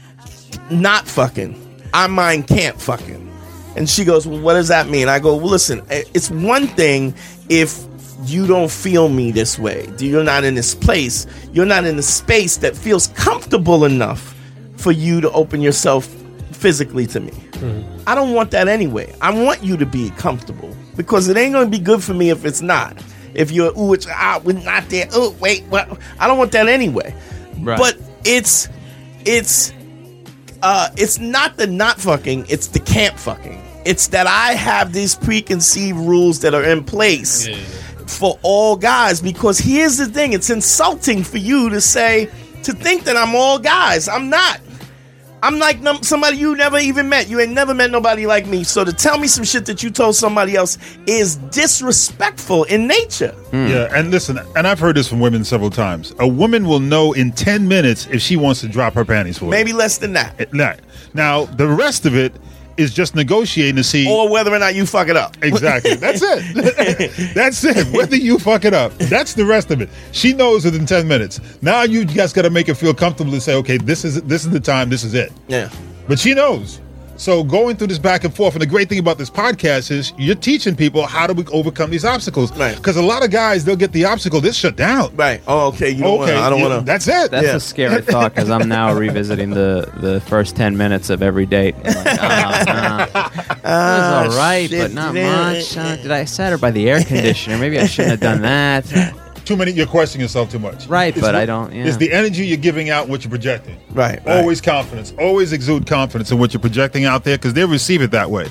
not fucking, I mind can't fucking. And she goes, well, what does that mean? I go, well, listen, it's one thing if you don't feel me this way. You're not in this place. You're not in the space that feels comfortable enough for you to open yourself physically to me. Mm-hmm. I don't want that anyway. I want you to be comfortable because it ain't going to be good for me if it's not. If you're, ooh, it's, ah, we're not there. Oh, wait, well, I don't want that anyway. Right. But it's, it's, uh, it's not the not fucking, it's the can't fucking. It's that I have these preconceived rules that are in place. Yeah. For all guys, because here's the thing, it's insulting for you to say, to think that I'm all guys. I'm not. I'm like num- somebody you never even met. You ain't never met nobody like me. So to tell me some shit that you told somebody else is disrespectful in nature. Mm. Yeah, and listen, and I've heard this from women several times. A woman will know in ten minutes if she wants to drop her panties for Maybe you. less than that. It, not. Now, the rest of it is just negotiating to see, or whether or not you fuck it up. Exactly. That's it. That's it. Whether you fuck it up. That's the rest of it. She knows within ten minutes. Now you just got to make her feel comfortable to say, okay, this is this is the time. This is it. Yeah. But she knows. So going through this back and forth, and the great thing about this podcast is you're teaching people how to overcome these obstacles. Right. Because a lot of guys, they'll get the obstacle, they'll shut down. Right. Oh, okay. You don't okay. wanna, I don't you- want to. That's it. That's Yeah. a scary thought because I'm now revisiting the, the first ten minutes of every date. I'm like, oh, nah. It was all right, shit, but not man. much. Uh, did I set her by the air conditioner? Maybe I shouldn't have done that. Too many. You're questioning yourself too much. Right, It's but the- I don't. Yeah. It's the energy you're giving out, what you're projecting. Right, right. Always confidence. Always exude confidence in what you're projecting out there because they receive it that way.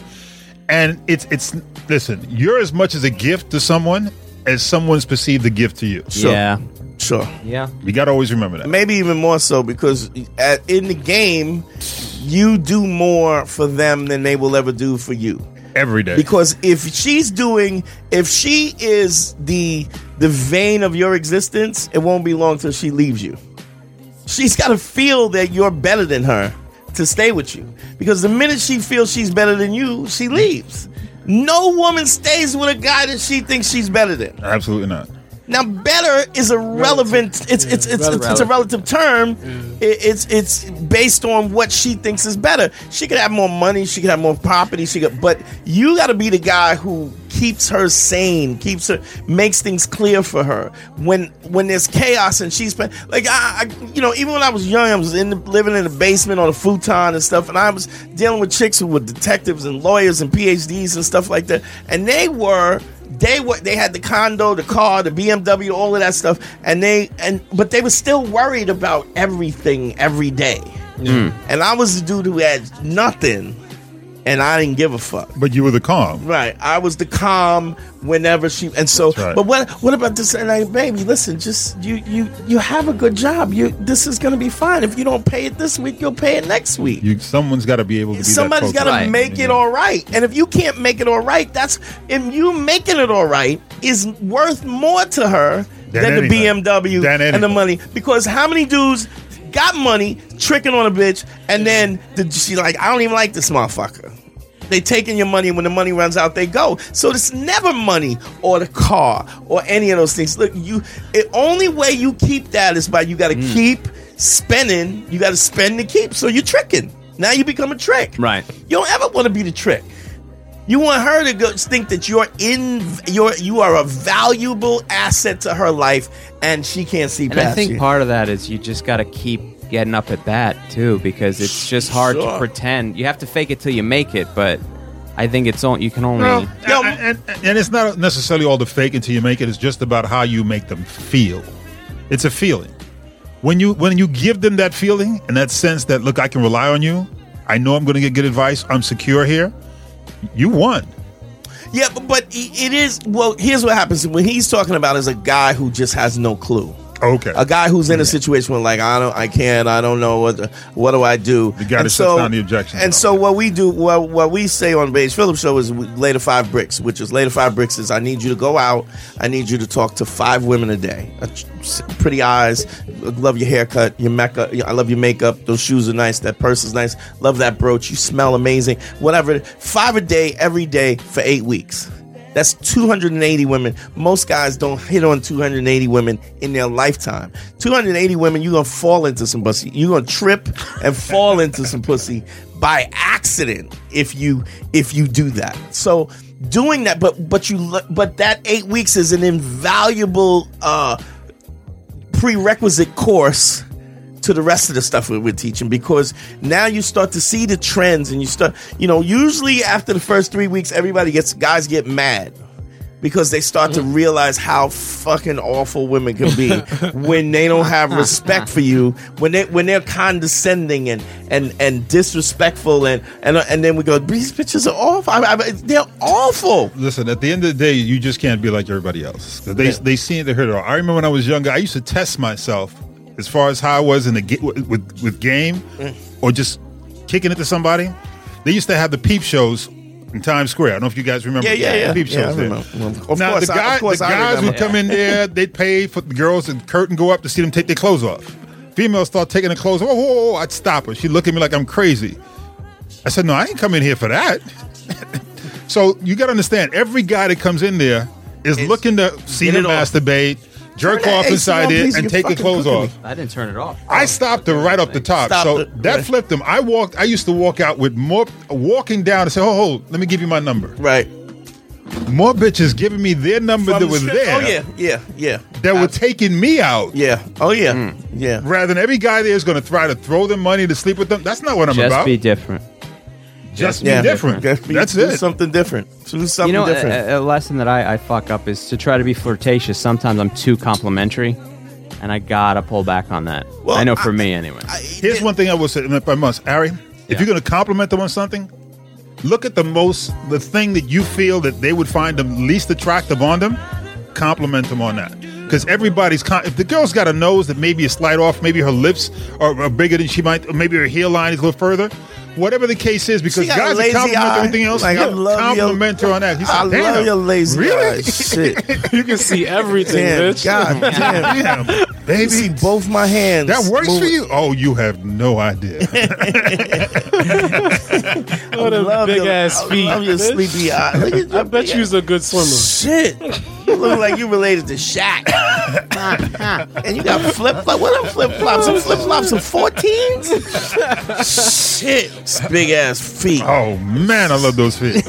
And it's it's listen. You're as much as a gift to someone as someone's perceived a gift to you. Sure. Yeah. Sure. Yeah. You got to always remember that. Maybe even more so because at, in the game, you do more for them than they will ever do for you. Every day. Because if she's doing, if she is the the vein of your existence, it won't be long till she leaves you. She's got to feel that you're better than her to stay with you. Because the minute she feels she's better than you, she leaves. No woman stays with a guy that she thinks she's better than. Absolutely not. Now, better is a relevant. It's it's it's, it's it's a relative term. It, it's it's based on what she thinks is better. She could have more money. She could have more property. She could, but you got to be the guy who keeps her sane, keeps her, makes things clear for her when when there's chaos and she's like I, I you know, even when I was young, I was in the, living in the basement on a futon and stuff, and I was dealing with chicks who were detectives and lawyers and P H Ds and stuff like that, and they were. They were they had the condo, the car, the B M W, all of that stuff, and they and but they were still worried about everything every day. Mm. And I was the dude who had nothing, and I didn't give a fuck. But you were the calm. Right, I was the calm whenever she. And so, Right. but what what about this? And like, baby, listen, just you you you have a good job. You this is gonna be fine. If you don't pay it this week, you'll pay it next week. You, someone's got to be able to be Somebody's that got to Right. make it all right. And if you can't make it all right, that's if you making it all right is worth more to her Than than, the anything. B M W Than and the anything. money. Because how many dudes got money tricking on a bitch and then the, she like, I don't even like this motherfucker. They taking your money, and when the money runs out, they go. So it's never money or the car or any of those things. Look, you. The only way you keep that is by you got to Mm. keep spending. You got to spend to keep. So you're tricking. Now you become a trick. Right. You don't ever want to be the trick. You want her to go think that you're in. You're you are a valuable asset to her life, and she can't see And past I think you. part of that is you just got to keep getting up at bat too, because it's just hard Sure. to pretend. You have to fake it till you make it, but I think it's on. You can only. Well, No. and, and, and it's not necessarily all the fake until you make it. It's just about how you make them feel. It's a feeling. When you when you give them that feeling and that sense that, look, I can rely on you. I know I'm going to get good advice. I'm secure here. You won. Yeah, but, but it is. Well, here's what happens when he's talking about is a guy who just has no clue. Okay. A guy who's in a situation where like I don't, I can't, I don't know what, the, what do I do? The guy And that shuts down the objections. And so what we do, what, what we say on Beige Phillips Show is we lay the five bricks, which is lay the five bricks is I need you to go out, I need you to talk to five women a day, Uh, pretty eyes, love your haircut, your makeup, I love your makeup, those shoes are nice, that purse is nice, love that brooch, you smell amazing, whatever. Five a day, every day for eight weeks. That's two hundred eighty women. Most guys don't hit on two hundred eighty women in their lifetime. two hundred eighty women, you're going to fall into some pussy. You're going to trip and fall into some pussy by accident if you if you do that. So doing that, but but you but that eight weeks is an invaluable uh, prerequisite course to the rest of the stuff we're teaching, because now you start to see the trends and you start, you know, usually after the first three weeks, everybody gets, guys get mad because they start to realize how fucking awful women can be when they don't have respect for you, when they when they're condescending and and and disrespectful, and and and then we go, these bitches are awful. I, I, they're awful. Listen, at the end of the day, you just can't be like everybody else. They Yeah. they see it, they heard it all. I remember when I was younger, I used to test myself as far as how I was in the ga- with, with with game Mm. or just kicking it to somebody. They used to have the peep shows in Times Square. I don't know if you guys remember. Yeah, yeah, the yeah. peep Yeah, I shows there. remember. Of now course, the, I- of guy, course the I guys remember. would come in there. They'd pay for the girls and curtain go up to see them take their clothes off. Females start taking their clothes off. Whoa, whoa, whoa. I'd stop her. She'd look at me like I'm crazy. I said, no, I ain't coming here for that. So you got to understand, every guy that comes in there is It's- looking to see get them it off. masturbate, jerk Turn that off A C inside on, it, please, and you're take the fucking clothes cooking off. me. I didn't turn it off. I stopped her right off the top, Stopped so it, that right. flipped him. I walked. I used to walk out with more, walking down and say, "Oh, hold, let me give you my number." Right. More bitches giving me their number From that the was strip- there. Oh yeah, yeah, yeah. That were taking me out. Yeah. Oh yeah. Mm. Yeah. Rather than every guy there is going to try to throw them money to sleep with them. That's not what I'm Just about. be different. Just be Yeah. different. Just be- That's do it. something different. Do something You know, different. a, a lesson that I, I fuck up is to try to be flirtatious. Sometimes I'm too complimentary, and I gotta pull back on that. Well, I know for I- me anyway. Here's one thing I will say, if I must, Ari. If Yeah. you're going to compliment them on something, look at the most, the thing that you feel that they would find the least attractive on them. Compliment them on that, because everybody's. Con- if the girl's got a nose that maybe is slight off, maybe her lips are, are bigger than she might, or maybe her hairline is a little further. Whatever the case is, because She got a guys that lazy compliment eye. everything else, Like, I yeah, love compliment your- her on that. He said, I love "Damn, your lazy really? eyes. Shit. You can see everything, Damn, bitch. God damn. Damn, You baby, see both my hands. that works for moving. you? Oh, you have no idea." Oh, them love big your- ass I feet. love your bitch. sleepy eye. Look at I your bet big you was a good swimmer. Shit. You look like you related to Shaq. And you got flip flop. What are flip flops? Some flip flops of fourteens? Shit. Big ass feet. Oh man, I love those feet.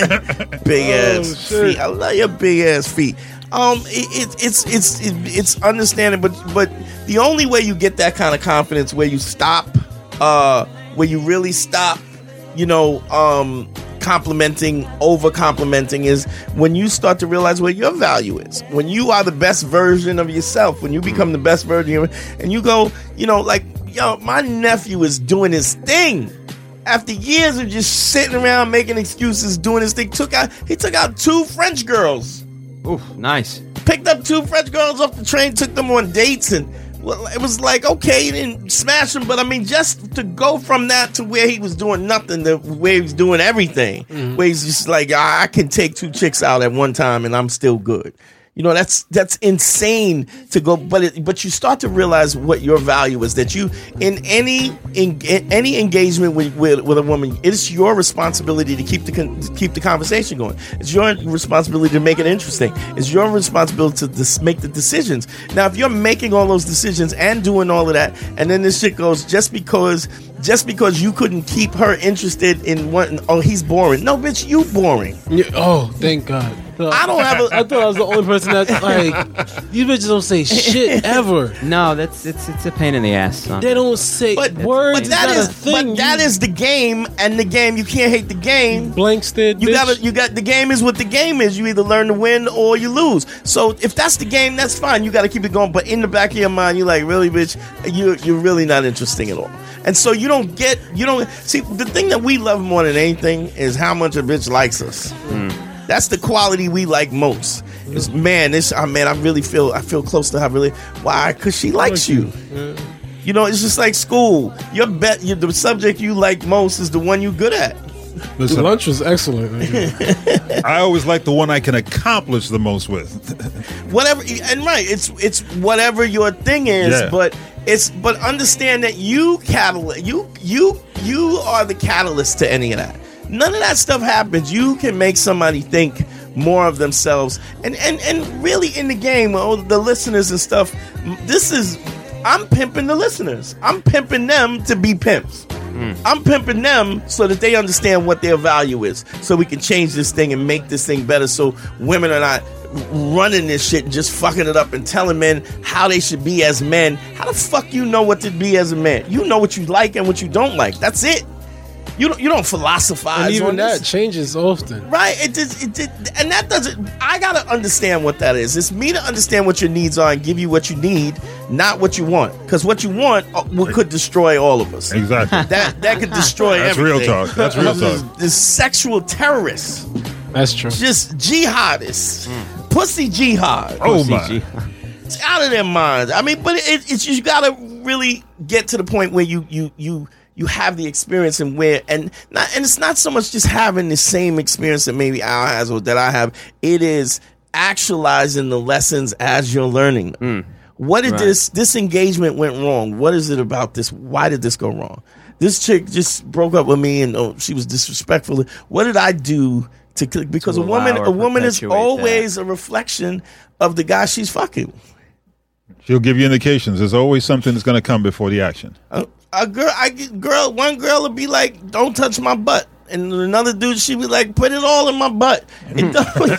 Big Oh, ass shit. feet. I love your big ass feet. Um, it, it, it's it's it, it's understanding, but but the only way you get that kind of confidence, where you stop, uh, where you really stop, you know, um, complimenting, over complimenting, is when you start to realize where your value is. When you are the best version of yourself, when you become the best version, of, and you go, you know, like, yo, my nephew is doing his thing. After years of just sitting around making excuses, doing his thing, took out he took out two French girls. Oof, nice. Picked up two French girls off the train, took them on dates, and well, it was like, okay, he didn't smash them, but I mean, just to go from that to where he was doing nothing to where he was doing everything, Mm-hmm. where he's just like, I, I can take two chicks out at one time and I'm still good. You know, that's that's insane to go, but it, but you start to realize what your value is. That you, in any in, in any engagement with, with with a woman, it's your responsibility to keep the con- to keep the conversation going. It's your responsibility to make it interesting. It's your responsibility to dis- make the decisions. Now, if you're making all those decisions and doing all of that, and then this shit goes just because just because you couldn't keep her interested in one, oh, he's boring. No, bitch, you boring. Yeah, oh, thank God. I don't have a. I thought I was the only person that like these bitches don't say shit ever. No, that's it's it's a pain in the ass. Son. They don't say But, words. but that not is a thing. but that You is the game, and the game, you can't hate the game. blank stared. You bitch. got you got the game is what the game is. You either learn to win or you lose. So if that's the game, that's fine. You got to keep it going. But in the back of your mind, you're like, really, bitch, you you're really not interesting at all. And so you don't get you don't see the thing that we love more than anything is how much a bitch likes us. That's the quality we like most. Is man, this I man, I really feel I feel close to her. Really, why? Because she likes you. You know, it's just like school. Your bet, you, the subject you like most is the one you good at. The lunch was excellent. I always like the one I can accomplish the most with. Whatever, and right, it's it's whatever your thing is, Yeah. but it's but understand that you catalyst, you you you are the catalyst to any of that. None of that stuff happens. You can make somebody think more of themselves, and and and really in the game, oh, the listeners and stuff. This is, I'm pimping the listeners. I'm pimping them to be pimps. I'm pimping them so that they understand what their value is, so we can change this thing and make this thing better, so women are not running this shit and just fucking it up and telling men how they should be as men. How the fuck you know what to be as a man? You know what you like and what you don't like. That's it. You don't you don't philosophize And even on that this. changes often. Right, it did, it did, and that doesn't. I gotta understand what that is. It's me to understand what your needs are and give you what you need, not what you want. Because what you want uh, will, could destroy all of us. Exactly. That that could destroy That's everything. real talk. That's real This- talk. This sexual terrorists, That's true. just jihadists, pussy jihad. Oh C my! G. It's out of their minds. I mean, but it, it's you gotta really get to the point where you you you. You have the experience and where and not and it's not so much just having the same experience that maybe Al has or that I have. It is actualizing the lessons as you're learning them. What did Right. this this engagement went wrong? What is it about this? Why did this go wrong? This chick just broke up with me and oh, she was disrespectful. What did I do to because To a woman allow or a woman is perpetuate always a reflection of the guy she's fucking. She'll give you indications. There's always something that's going to come before the action. A, a girl, I get girl, one girl will be like, "Don't touch my butt," and another dude, she be like, "Put it all in my butt." It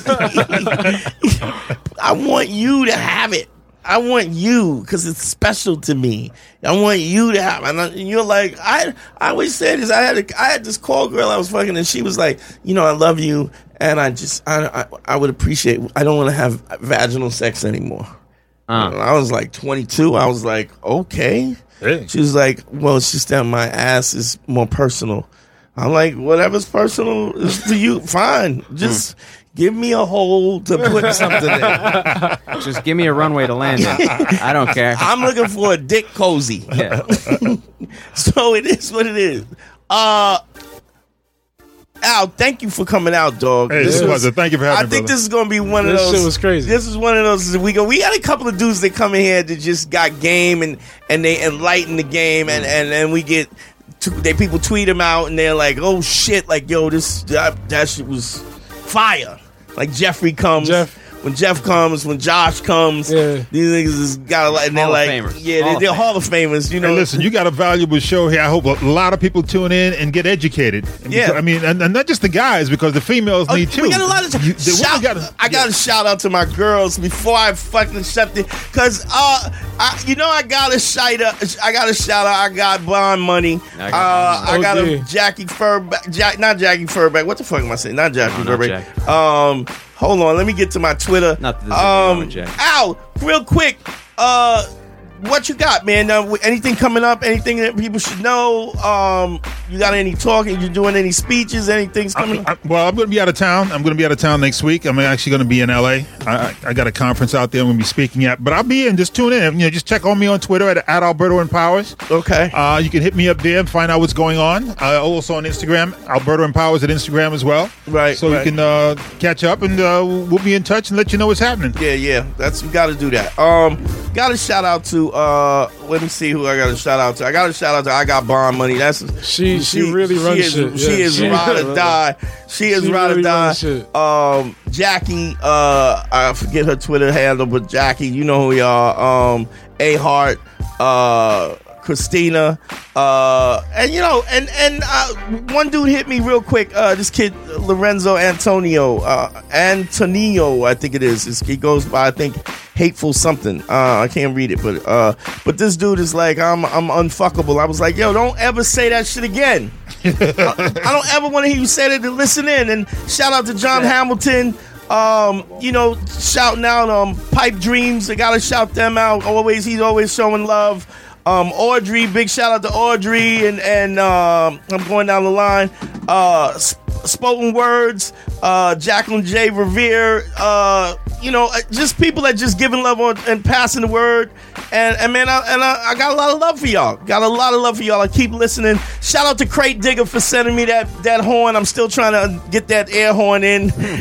don't- I want you to have it. I want you because it's special to me. I want you to have, and, I, and you're like, I. I always say this. I had a, I had this call girl I was fucking, and she was like, you know, I love you, and I just, I, I, I would appreciate. I don't want to have vaginal sex anymore. Uh. I was like twenty-two. I was like, okay. Hey. She was like, well, it's just that my ass is more personal. I'm like, whatever's personal is to you, fine. Just give me a hole to put something in. Just give me a runway to land in. I don't care. I'm looking for a dick cozy. Yeah. So it is what it is. Uh, Al, thank you for coming out, dog. Hey, this was, thank you for having I me, think brother. this is going to be one of This those. shit was crazy. This is one of those. We go. We got a couple of dudes that come in here that just got game and and they enlighten the game, and and and we get. They people tweet them out and they're like, "Oh shit!" Like, yo, this that, that shit was fire. Like Jeffrey comes. Jeff. When Jeff comes, when Josh comes, Yeah. these niggas has got a lot, and they're Hall of like, Famers. yeah, Hall they, of they're Famers. Hall of Famers, you know. Hey, listen, you got a valuable show here. I hope a lot of people tune in and get educated. And Yeah. because- I mean, and, and not just the guys, because the females Oh, need too. we got a lot of You- the women shout, gotta- I got to shout out to my girls before I fucking shut it, cause uh, I, you know, I got to shout out. I got to shout out. I got Bond Money. I I got got, uh, Bond I got Money. a Jackie Furback. Jack, not Jackie Furback. What the fuck am I saying? Not Jackie No, not Furback. Jackie. Um, hold on. Let me get to my Twitter. Not that there's anything wrong um, with Jackie. Al, real quick. Uh. What you got, man? Uh, anything coming up? Anything that people should know? Um, you got any talking? You doing any speeches? Anything's coming? I, I, well, I'm going to be out of town. I'm going to be out of town next week. I'm actually going to be in L A. I, I, I got a conference out there I'm going to be speaking at. But I'll be in. Just tune in. You know, just check on me on Twitter at, at Alberto Empowers. Okay. Uh, you can hit me up there and find out what's going on. Uh, also on Instagram, Alberto Empowers at Instagram as well. Right, So right. you can uh, catch up and uh, we'll be in touch and let you know what's happening. Yeah, yeah, that's we got to do that. Um, got to shout out to. Uh, let me see who I got to shout out to. I got to shout out to. I got Bond Money. That's She she really runs she is, shit. She Yeah, is she- ride or die. She is She ride or really die. runs shit. Um, Jackie. Uh, I forget her Twitter handle, but Jackie, you know who we are. Um, A Hart. Uh. Christina, uh, and you know, and and uh, one dude hit me real quick. Uh, this kid Lorenzo Antonio, uh, Antonio, I think it is. It's, he goes by, I think, hateful something. Uh, I can't read it, but uh, but this dude is like, I'm I'm unfuckable. I was like, yo, don't ever say that shit again. I, I don't ever want to hear you say that. To listen in, and shout out to John Hamilton. Um, you know, shouting out um Pipe Dreams. I gotta shout them out. Always, he's always showing love. Um, Audrey, big shout out to Audrey, and and um, I'm going down the line. Uh, Sp- Spoken Words, uh, Jacqueline J. Revere, uh, you know, uh, just people that just giving love on, and passing the word. And, and man, I, and I, I got a lot of love for y'all. Got a lot of love for y'all. I keep listening. Shout out to Crate Digger for sending me that, that horn. I'm still trying to get that air horn in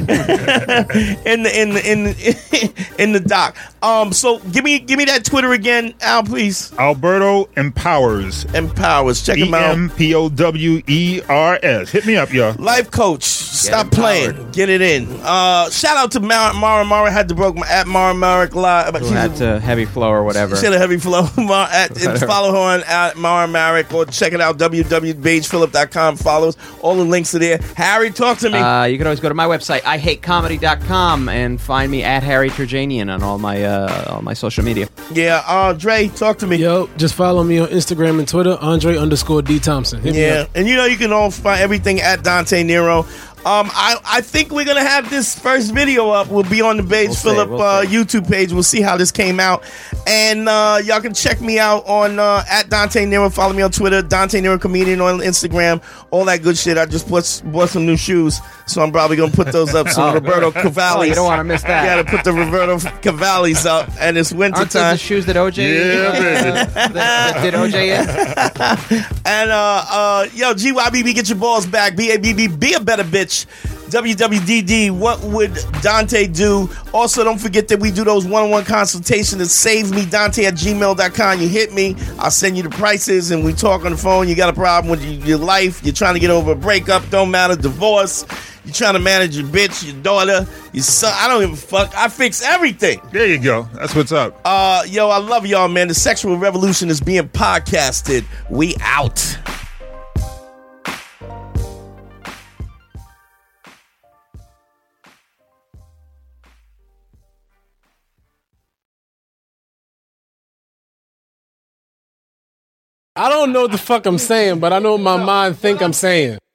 in the in the in the, in the dock. Um, so give me give me that Twitter again, Al, please. Alberto Empowers. Empowers. Check E him out. M P O W E R S. Hit me up, y'all. Life coach, stop empowered. playing, get it in. Uh, shout out to Mara. Mara Mara had to broke my at Mara Marek live. Who had to heavy flow or whatever. She had a heavy flow. Mar- at, and Whatever. follow her on at Mara Marek or check it out w w w dot beige phillip dot com. Follow us. All the links are there. Harry, talk to me. Uh, you can always go to my website, i hate comedy dot com, and find me at Harry Turjanian on all my uh, all my social media. yeah, uh, Dre, talk to me. Yo, just follow me on Instagram and Twitter, Andre underscore D Thompson. Hit me Yeah, up. and you know you can all find everything at Dante Nero. Um, I, I think we're gonna have this first video up. We'll be on the Beige We'll see, Phillip we'll uh, see. YouTube page. We'll see how this came out, and uh, y'all can check me out on uh, at Dante Nero. Follow me on Twitter, Dante Nero Comedian on Instagram, all that good shit. I just bought, bought some new shoes, so I'm probably gonna put those up. Some Oh, Roberto good. Cavalli. Oh, you don't wanna miss that. Got to put the Roberto Cavallis up, and it's winter Aren't those time. the shoes that O J Yeah, baby. that, that did O J in? And uh, uh, yo, G Y B B, get your balls back. B A B B, be a better bitch. W W D D, what would Dante do? Also, don't forget that we do those one-on-one consultations at save me dante at gmail dot com. You hit me, I'll send you the prices, and we talk on the phone. You got a problem with your life, you're trying to get over a breakup, don't matter, divorce, you're trying to manage your bitch, your daughter, your son, I don't give a fuck. I fix everything. There you go. That's what's up. Uh, yo, I love y'all, man. The Sexual Revolution is being podcasted. We out. I don't know what the fuck I'm saying, but I know what my mind think I'm saying.